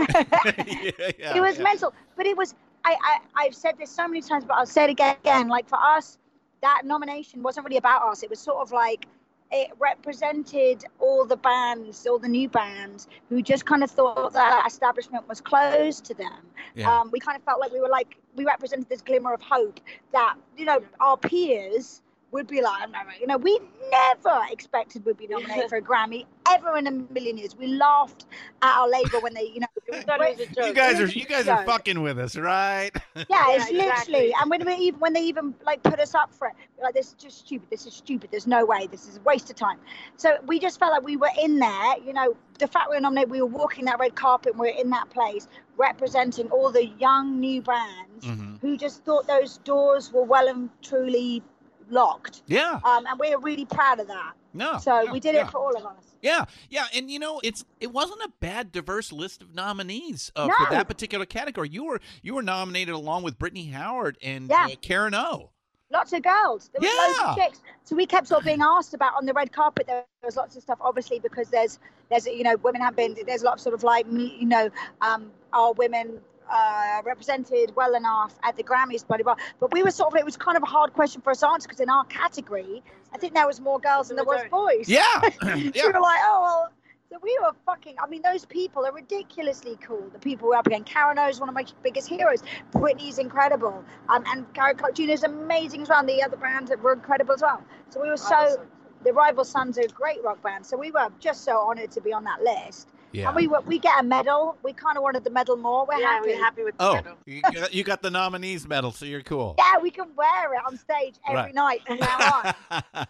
yeah, yeah, It was yeah. mental. But it was, I, I, I've said this so many times, but I'll say it again, again. Like for us, that nomination wasn't really about us. It was sort of like, it represented all the bands, all the new bands who just kind of thought that establishment was closed to them. Yeah. Um, we kind of felt like we were like, we represented this glimmer of hope that, you know, our peers would be like, you know, we never expected we'd be nominated for a Grammy ever in a million years. We laughed at our label when they, you know, We thought it was a joke. You guys are you guys are Yeah. fucking with us, right? Yeah, it's Yeah, exactly. literally, and when we even when they even like put us up for it, we're like, this is just stupid. This is stupid. There's no way. This is a waste of time. So we just felt like we were in there. You know, the fact we were nominated, we were walking that red carpet, and we were in that place, representing all the young new bands Mhm. who just thought those doors were well and truly locked. Yeah. Um, and we're really proud of that. No. So no, we did yeah. it for all of us. Yeah, yeah, and you know, it's it wasn't a bad diverse list of nominees uh, No. for that particular category. You were you were nominated along with Brittany Howard and Yeah. uh, Karen O. Lots of girls. There was loads of Yeah. chicks. So we kept sort of being asked about on the red carpet. There was lots of stuff, obviously, because there's, there's, you know, women have been, there's a lot of sort of like, me- you know, um, are women uh, represented well enough at the Grammys, blah, blah, blah. But we were sort of, it was kind of a hard question for us to answer because in our category, I think there was more girls than there was boys. Yeah, We yeah. were like, oh, well. So we were fucking, I mean, those people are ridiculously cool. The people we're up against. Karen O is one of my biggest heroes. Britney's incredible. Um, and Gary Clark Junior is amazing as well. And the other bands that were incredible as well. So we were so, the Rival Sons are a great rock band. So we were just so honored to be on that list. Yeah. And we were, we get a medal. We kind of wanted the medal more. We're Yeah, happy. we're happy with the Oh, medal. you got, you got the nominees medal, so you're cool. Yeah, we can wear it on stage every Right. night from now on.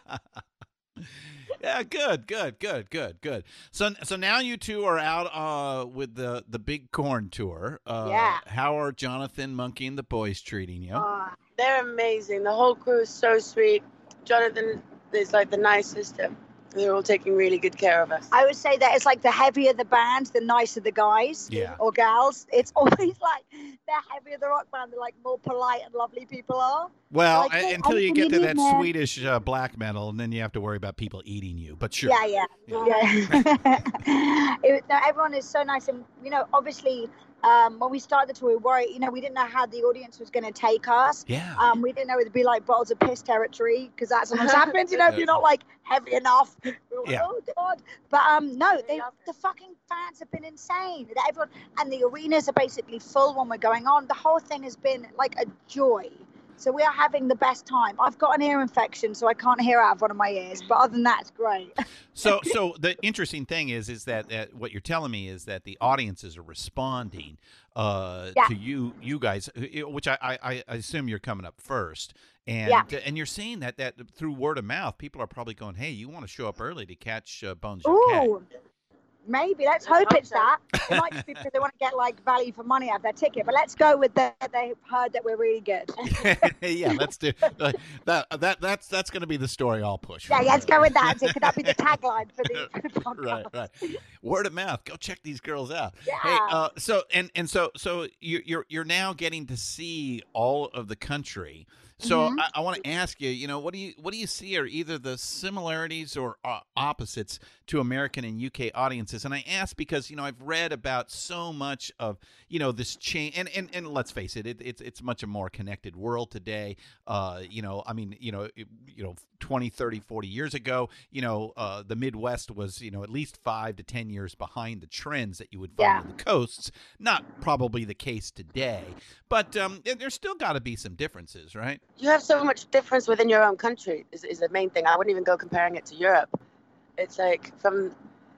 Yeah, good, good, good, good, good. So, so now you two are out uh, with the the big Corn tour. Uh, Yeah. How are Jonathan, Monkey, and the boys treating you? Uh, They're amazing. The whole crew is so sweet. Jonathan is like the nicest. um, They're all taking really good care of us. I would say that it's like the heavier the band, the nicer the guys Yeah. or gals. It's always like the heavier the rock band, the like more polite and lovely people are. Well, Like, I- hey, until you anything get to you that need, man. Swedish uh, black metal, and then you have to worry about people eating you. But sure. Yeah, yeah, yeah. it, no, everyone is so nice, and you know, obviously, um, when we started the tour, we were worried. You know, we didn't know how the audience was going to take us. Yeah. Um, we didn't know it'd be like bottles of piss territory because that sometimes happens. You know, if you're not like heavy enough. We were like, Yeah. Oh God. But um, no, they the fucking fans have been insane. That everyone and the arenas are basically full when we're going on. The whole thing has been like a joy. So we are having the best time. I've got an ear infection, so I can't hear out of one of my ears. But other than that, it's great. So, so the interesting thing is, is that, that what you're telling me is that the audiences are responding uh, Yeah. to you, you guys, uh, which I, I, I assume you're coming up first, and Yeah. and you're saying that that through word of mouth, people are probably going, hey, you want to show up early to catch uh, Bones Joe Ooh, maybe. Let's hope hope it's so. that. It might just be because they want to get like value for money out of their ticket. But let's go with that. They've heard that we're really good. Yeah, let's do uh, that. That that's that's going to be the story I'll push. Yeah, for. yeah, let's go with that. Could that be the tagline for the, for the podcast? Right, right. Word of mouth. Go check these girls out. Yeah. Hey, uh, so and and so so you- you're you're now getting to see all of the country. So Mhm. I, I want to ask you, you know, what do you what do you see are either the similarities or uh, opposites to American and U K audiences? And I ask because, you know, I've read about so much of, you know, this change, and, and, and let's face it, it, it's it's much a more connected world today. Uh, you know, I mean, you know, it, you know, twenty, thirty, forty years ago, you know, uh, the Midwest was, you know, at least five to ten years behind the trends that you would find Yeah. on the coasts. Not probably the case today, but um, there- there's still got to be some differences, right? You have so much difference within your own country is, is the main thing. I wouldn't even go comparing it to Europe. It's like from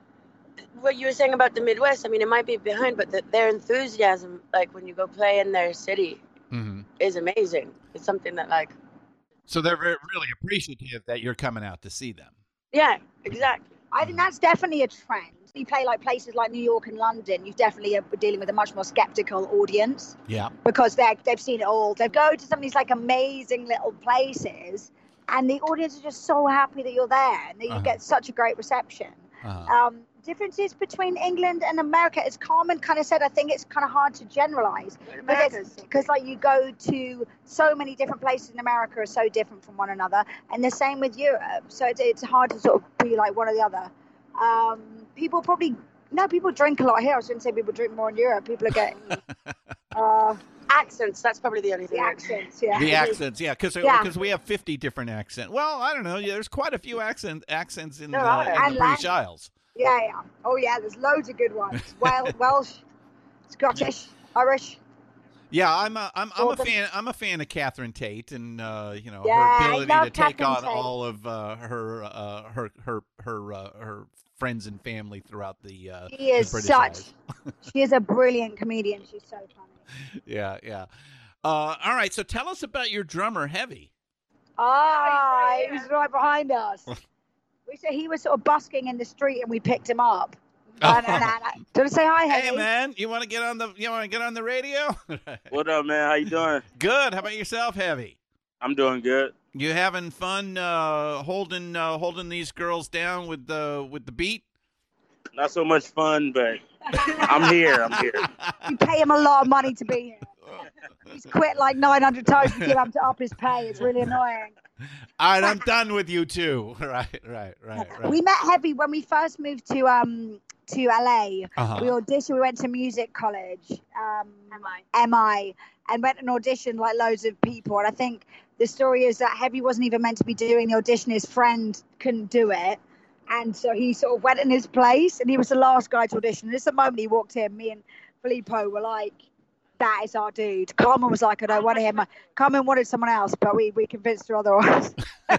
what you were saying about the Midwest. I mean, it might be behind, but the, their enthusiasm, like when you go play in their city, Mm-hmm. is amazing. It's something that, like, So they're very, really appreciative that you're coming out to see them. yeah, exactly. I think that's definitely a trend. You play like places like New York and London, you definitely are dealing with a much more skeptical audience Yeah. because they they've seen it all. They go to some of these like amazing little places, and the audience is just so happy that you're there, and that you Uh-huh. get such a great reception. Uh-huh. Um, differences between England and America, as Carmen kind of said, I think it's kind of hard to generalize America's because like you go to so many different places in America are so different from one another, and the same with Europe. So it's, it's hard to sort of be like one or the other. Um, people probably no people drink a lot here. I was going to say people drink more in Europe. People are getting uh, accents. That's probably the only the thing. accents. Yeah, The accents, yeah, because Yeah. we have fifty different accents. Well, I don't know. Yeah, there's quite a few accent accents in, There uh, are. in And the British lang- Isles. Yeah, yeah. Oh yeah, there's loads of good ones. Wel- Welsh, Scottish, Irish. Yeah, I'm a I'm, I'm a Northern- fan I'm a fan of Catherine Tate and uh, you know Yeah, her I ability love to take Catherine on Tate. all of uh, her uh, her her her uh, her friends and family throughout the uh, She the is British such. Isles. She is a brilliant comedian. She's so funny. Yeah, yeah. Uh, all right, so tell us about your drummer, Heavy. Ah, he was right behind us. We said he was sort of busking in the street, and we picked him up. Na, na, na, na. Do you want to say hi, Henry? Hey man, you want to get on the you want to get on the radio? What up, man? How you doing? Good. How about yourself, Heavy? I'm doing good. You having fun uh, holding uh, holding these girls down with the with the beat? Not so much fun, but I'm here. I'm here. You pay him a lot of money to be here. He's quit like nine hundred times to give him to up his pay. It's really annoying. All right, I'm done with you too. Right, right, right, right. We met Heavy when we first moved to um to L A. Uh-huh. We auditioned. We went to music college, um, M I, and went and auditioned like loads of people. And I think the story is that Heavy wasn't even meant to be doing the audition. His friend couldn't do it, and so he sort of went in his place, and he was the last guy to audition. And this is the moment he walked in. Me and Filippo were like, "That is our dude." Carmen was like, "I don't want him." Carmen wanted someone else, but we we convinced her otherwise.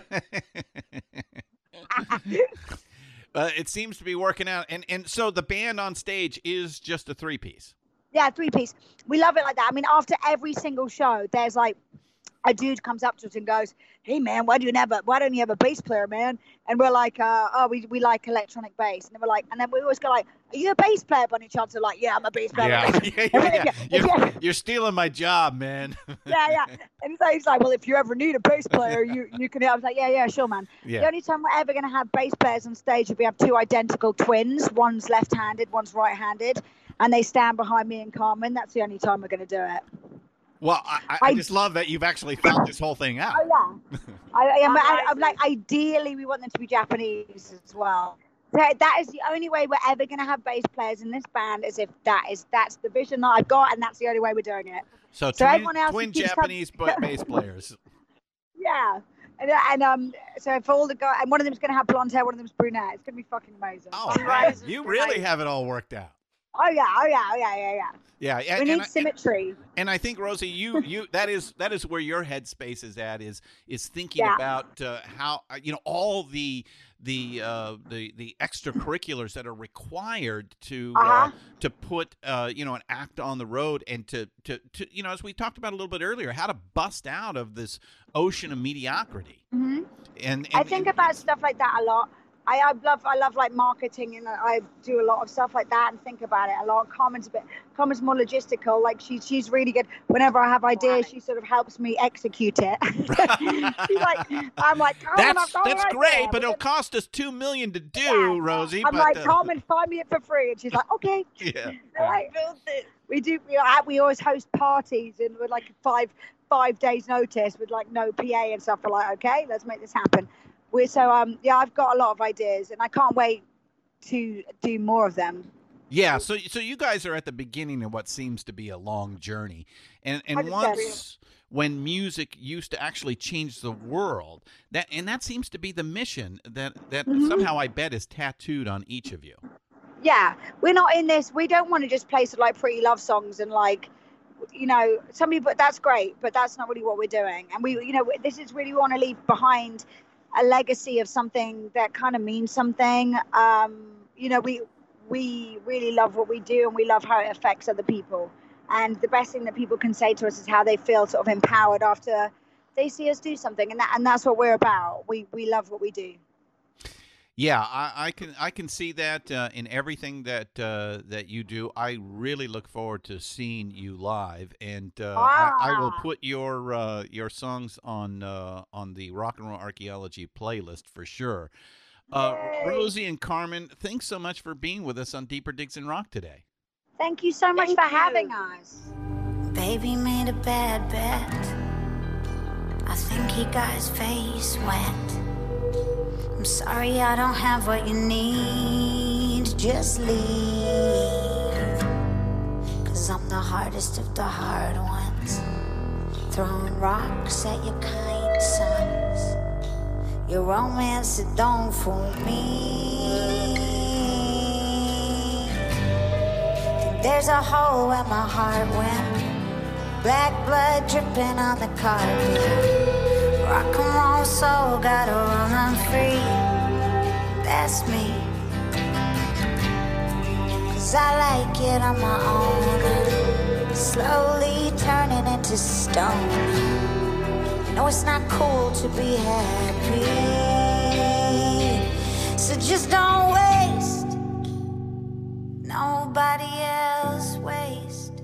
Uh, it seems to be working out, and and so the band on stage is just a three piece. Yeah, three piece. We love it like that. I mean, after every single show, there's like a dude comes up to us and goes, "Hey man, why do you never? Why don't you have a bass player, man?" And we're like, uh, "Oh, we we like electronic bass." And then we're like, and then we always go like, "Are you a bass player?" By any chance? They're like, "Yeah, I'm a bass player." Yeah, yeah, yeah, yeah. If You're, you- you're stealing my job, man. yeah, yeah. And he's like, he's like, "Well, if you ever need a bass player, you you can." I was like, "Yeah, yeah, sure, man." Yeah. The only time we're ever gonna have bass players on stage is we have two identical twins. One's left-handed, one's right-handed, and they stand behind me and Carmen. That's the only time we're gonna do it. Well, I, I, I just love that you've actually thought this whole thing out. Oh yeah, I, I, am, I, I'm like ideally we want them to be Japanese as well. That, that is the only way we're ever going to have bass players in this band, is if that is that's the vision that I've got, and that's the only way we're doing it. So, So twin, everyone else twin keeps Japanese but bass players. Yeah, and, and um, so for all the guys, and one of them's going to have blonde hair, one of them's brunette. It's going to be fucking amazing. Oh, man, you really have it all worked out. Oh yeah, oh yeah, oh yeah, yeah, yeah. Yeah, We and, need and I- symmetry. And I think Rosie, you you that is that is where your headspace is at is is thinking Yeah. about uh, how uh, you know all the the uh, the the extracurriculars that are required to uh, Uh-huh. to put uh, you know an act on the road and to, to to you know as we talked about a little bit earlier, how to bust out of this ocean of mediocrity. hmm And, and I think about stuff like that a lot. I, I love I love like marketing, and I do a lot of stuff like that and think about it a lot. Carmen's a bit Carmen's more logistical. Like she's she's really good. Whenever I have ideas, she sort of helps me execute it. She's like, I'm like, Carmen, I've that's got an that's idea, great, but but it'll cost us two million to do, Rosie. I'm but, like, uh, Carmen, find me it for free, and she's like, okay. yeah. So, like, we we do. We, we always host parties and with like five five days notice with like no P A and stuff. We're like, okay, let's make this happen. We're so um yeah, I've got a lot of ideas and I can't wait to do more of them. Yeah, so so you guys are at the beginning of what seems to be a long journey, and and once when music used to actually change the world, that and that seems to be the mission that that mm-hmm. somehow I bet is tattooed on each of you. Yeah, we're not in this. We don't want to just play sort of like pretty love songs and like, you know, some people. That's great, but that's not really what we're doing. And we, you know, this is really want to leave behind a legacy of something that kind of means something. Um, you know, we. We really love what we do and we love how it affects other people. And the best thing that people can say to us is how they feel sort of empowered after they see us do something. And that, and that's what we're about. We we love what we do. Yeah, I, I can I can see that uh, in everything that uh, that you do. I really look forward to seeing you live, and uh, ah. I, I will put your uh, your songs on uh, on the Rock and Roll Archaeology playlist for sure. Uh, Rosie and Carmen, thanks so much for being with us on Deeper Digs in Rock today. Thank you so much Thank for you. having us. Baby made a bad bet. I think he got his face wet. I'm sorry I don't have what you need. Just leave. Cause I'm the hardest of the hard ones. Throwing rocks at your kind sons. Your romance, it don't fool me. There's a hole where my heart went. Black blood dripping on the carpet. Rock and roll soul gotta run free. That's me. Cause I like it on my own. Slowly turning into stone. No, it's not cool to be happy. So just don't waste nobody else waste.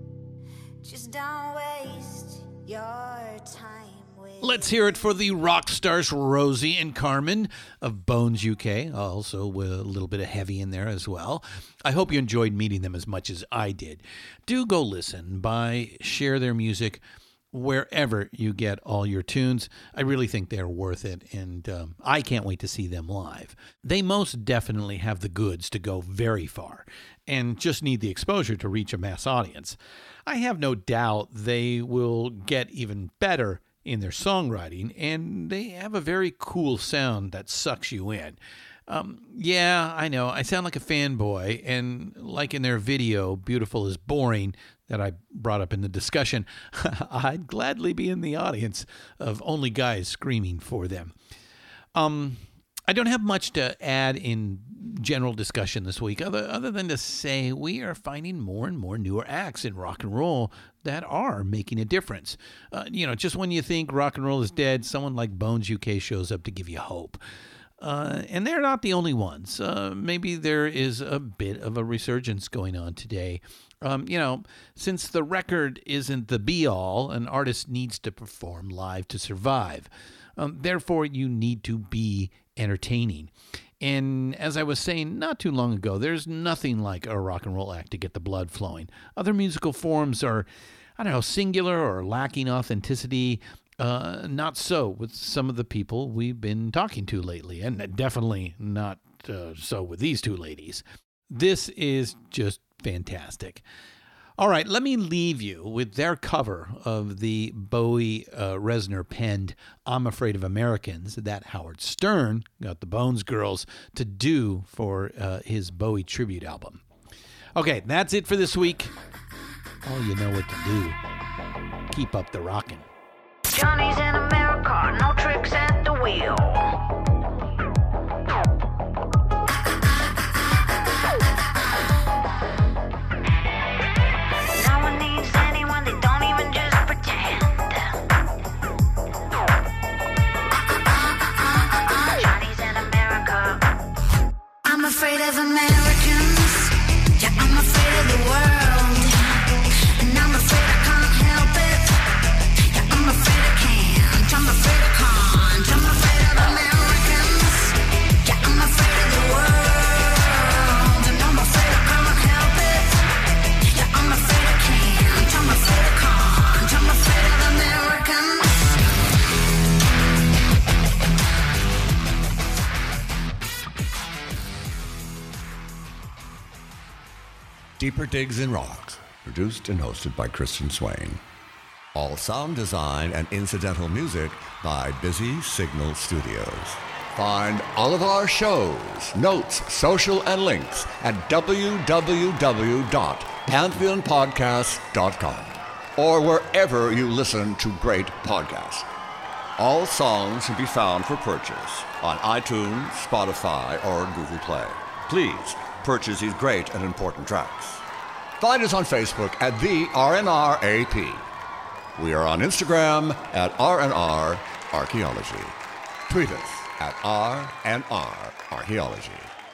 Just don't waste your time with. Let's hear it for the rock stars Rosie and Carmen of Bones U K, also with a little bit of heavy in there as well. I hope you enjoyed meeting them as much as I did. Do go listen, buy, share their music wherever you get all your tunes. I really think they're worth it, and um, I can't wait to see them live. They most definitely have the goods to go very far, and just need the exposure to reach a mass audience. I have no doubt they will get even better in their songwriting, and they have a very cool sound that sucks you in. Um, yeah, I know, I sound like a fanboy, and like in their video, Beautiful is Boring, that I brought up in the discussion, I'd gladly be in the audience of only guys screaming for them. Um, I don't have much to add in general discussion this week, other, other than to say we are finding more and more newer acts in rock and roll that are making a difference. Uh, you know, just when you think rock and roll is dead, someone like Bones U K shows up to give you hope. Uh, and they're not the only ones. Uh, maybe there is a bit of a resurgence going on today. Um, you know, since the record isn't the be-all, an artist needs to perform live to survive. Um, therefore, you need to be entertaining. And as I was saying not too long ago, there's nothing like a rock and roll act to get the blood flowing. Other musical forms are, I don't know, singular or lacking authenticity. Uh, not so with some of the people we've been talking to lately, and definitely not uh, so with these two ladies. This is just fantastic. All right, let me leave you with their cover of the Bowie uh, Reznor penned I'm Afraid of Americans that Howard Stern got the Bones Girls to do for uh, his Bowie tribute album. Okay, that's it for this week. Oh, you know what to do. Keep up the rockin'. Johnny's in America, no tricks at the wheel. No one needs anyone, they don't even just pretend. Johnny's in America. I'm afraid of Americans. Yeah, I'm afraid of the world. And I'm afraid I can't help it. I'm afraid I can't, I'm afraid I can't, I'm afraid of America. Deeper Digs in Rock, produced and hosted by Christian Swain. All sound design and incidental music by Busy Signal Studios. Find all of our shows, notes, social, and links at w w w dot pantheon podcast dot com or wherever you listen to great podcasts. All songs can be found for purchase on iTunes, Spotify, or Google Play. Please purchase these great and important tracks. Find us on Facebook at the R N R A P. We are on Instagram at R N R Archaeology. Tweet us at R N R Archaeology.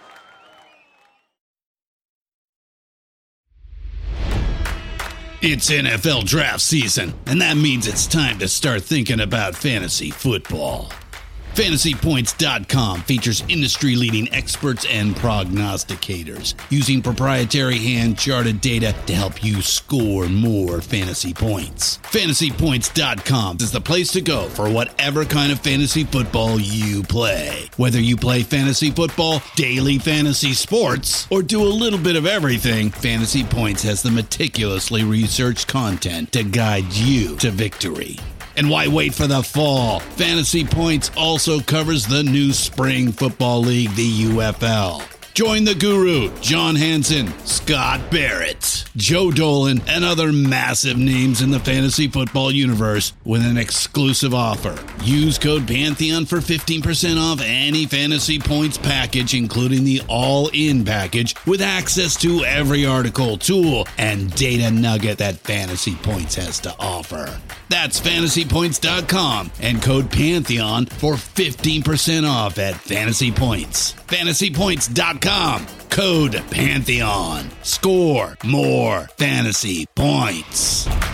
It's N F L draft season, and that means it's time to start thinking about fantasy football. Fantasy Points dot com features industry-leading experts and prognosticators using proprietary hand-charted data to help you score more fantasy points. Fantasy Points dot com is the place to go for whatever kind of fantasy football you play. Whether you play fantasy football, daily fantasy sports, or do a little bit of everything, Fantasy Points has the meticulously researched content to guide you to victory. And why wait for the fall? Fantasy Points also covers the new spring football league, the U F L. Join the guru, John Hansen, Scott Barrett, Joe Dolan, and other massive names in the fantasy football universe with an exclusive offer. Use code Pantheon for fifteen percent off any Fantasy Points package, including the all-in package, with access to every article, tool, and data nugget that Fantasy Points has to offer. That's Fantasy Points dot com and code Pantheon for fifteen percent off at Fantasy Points. Fantasy Points dot com, code Pantheon. Score more fantasy points.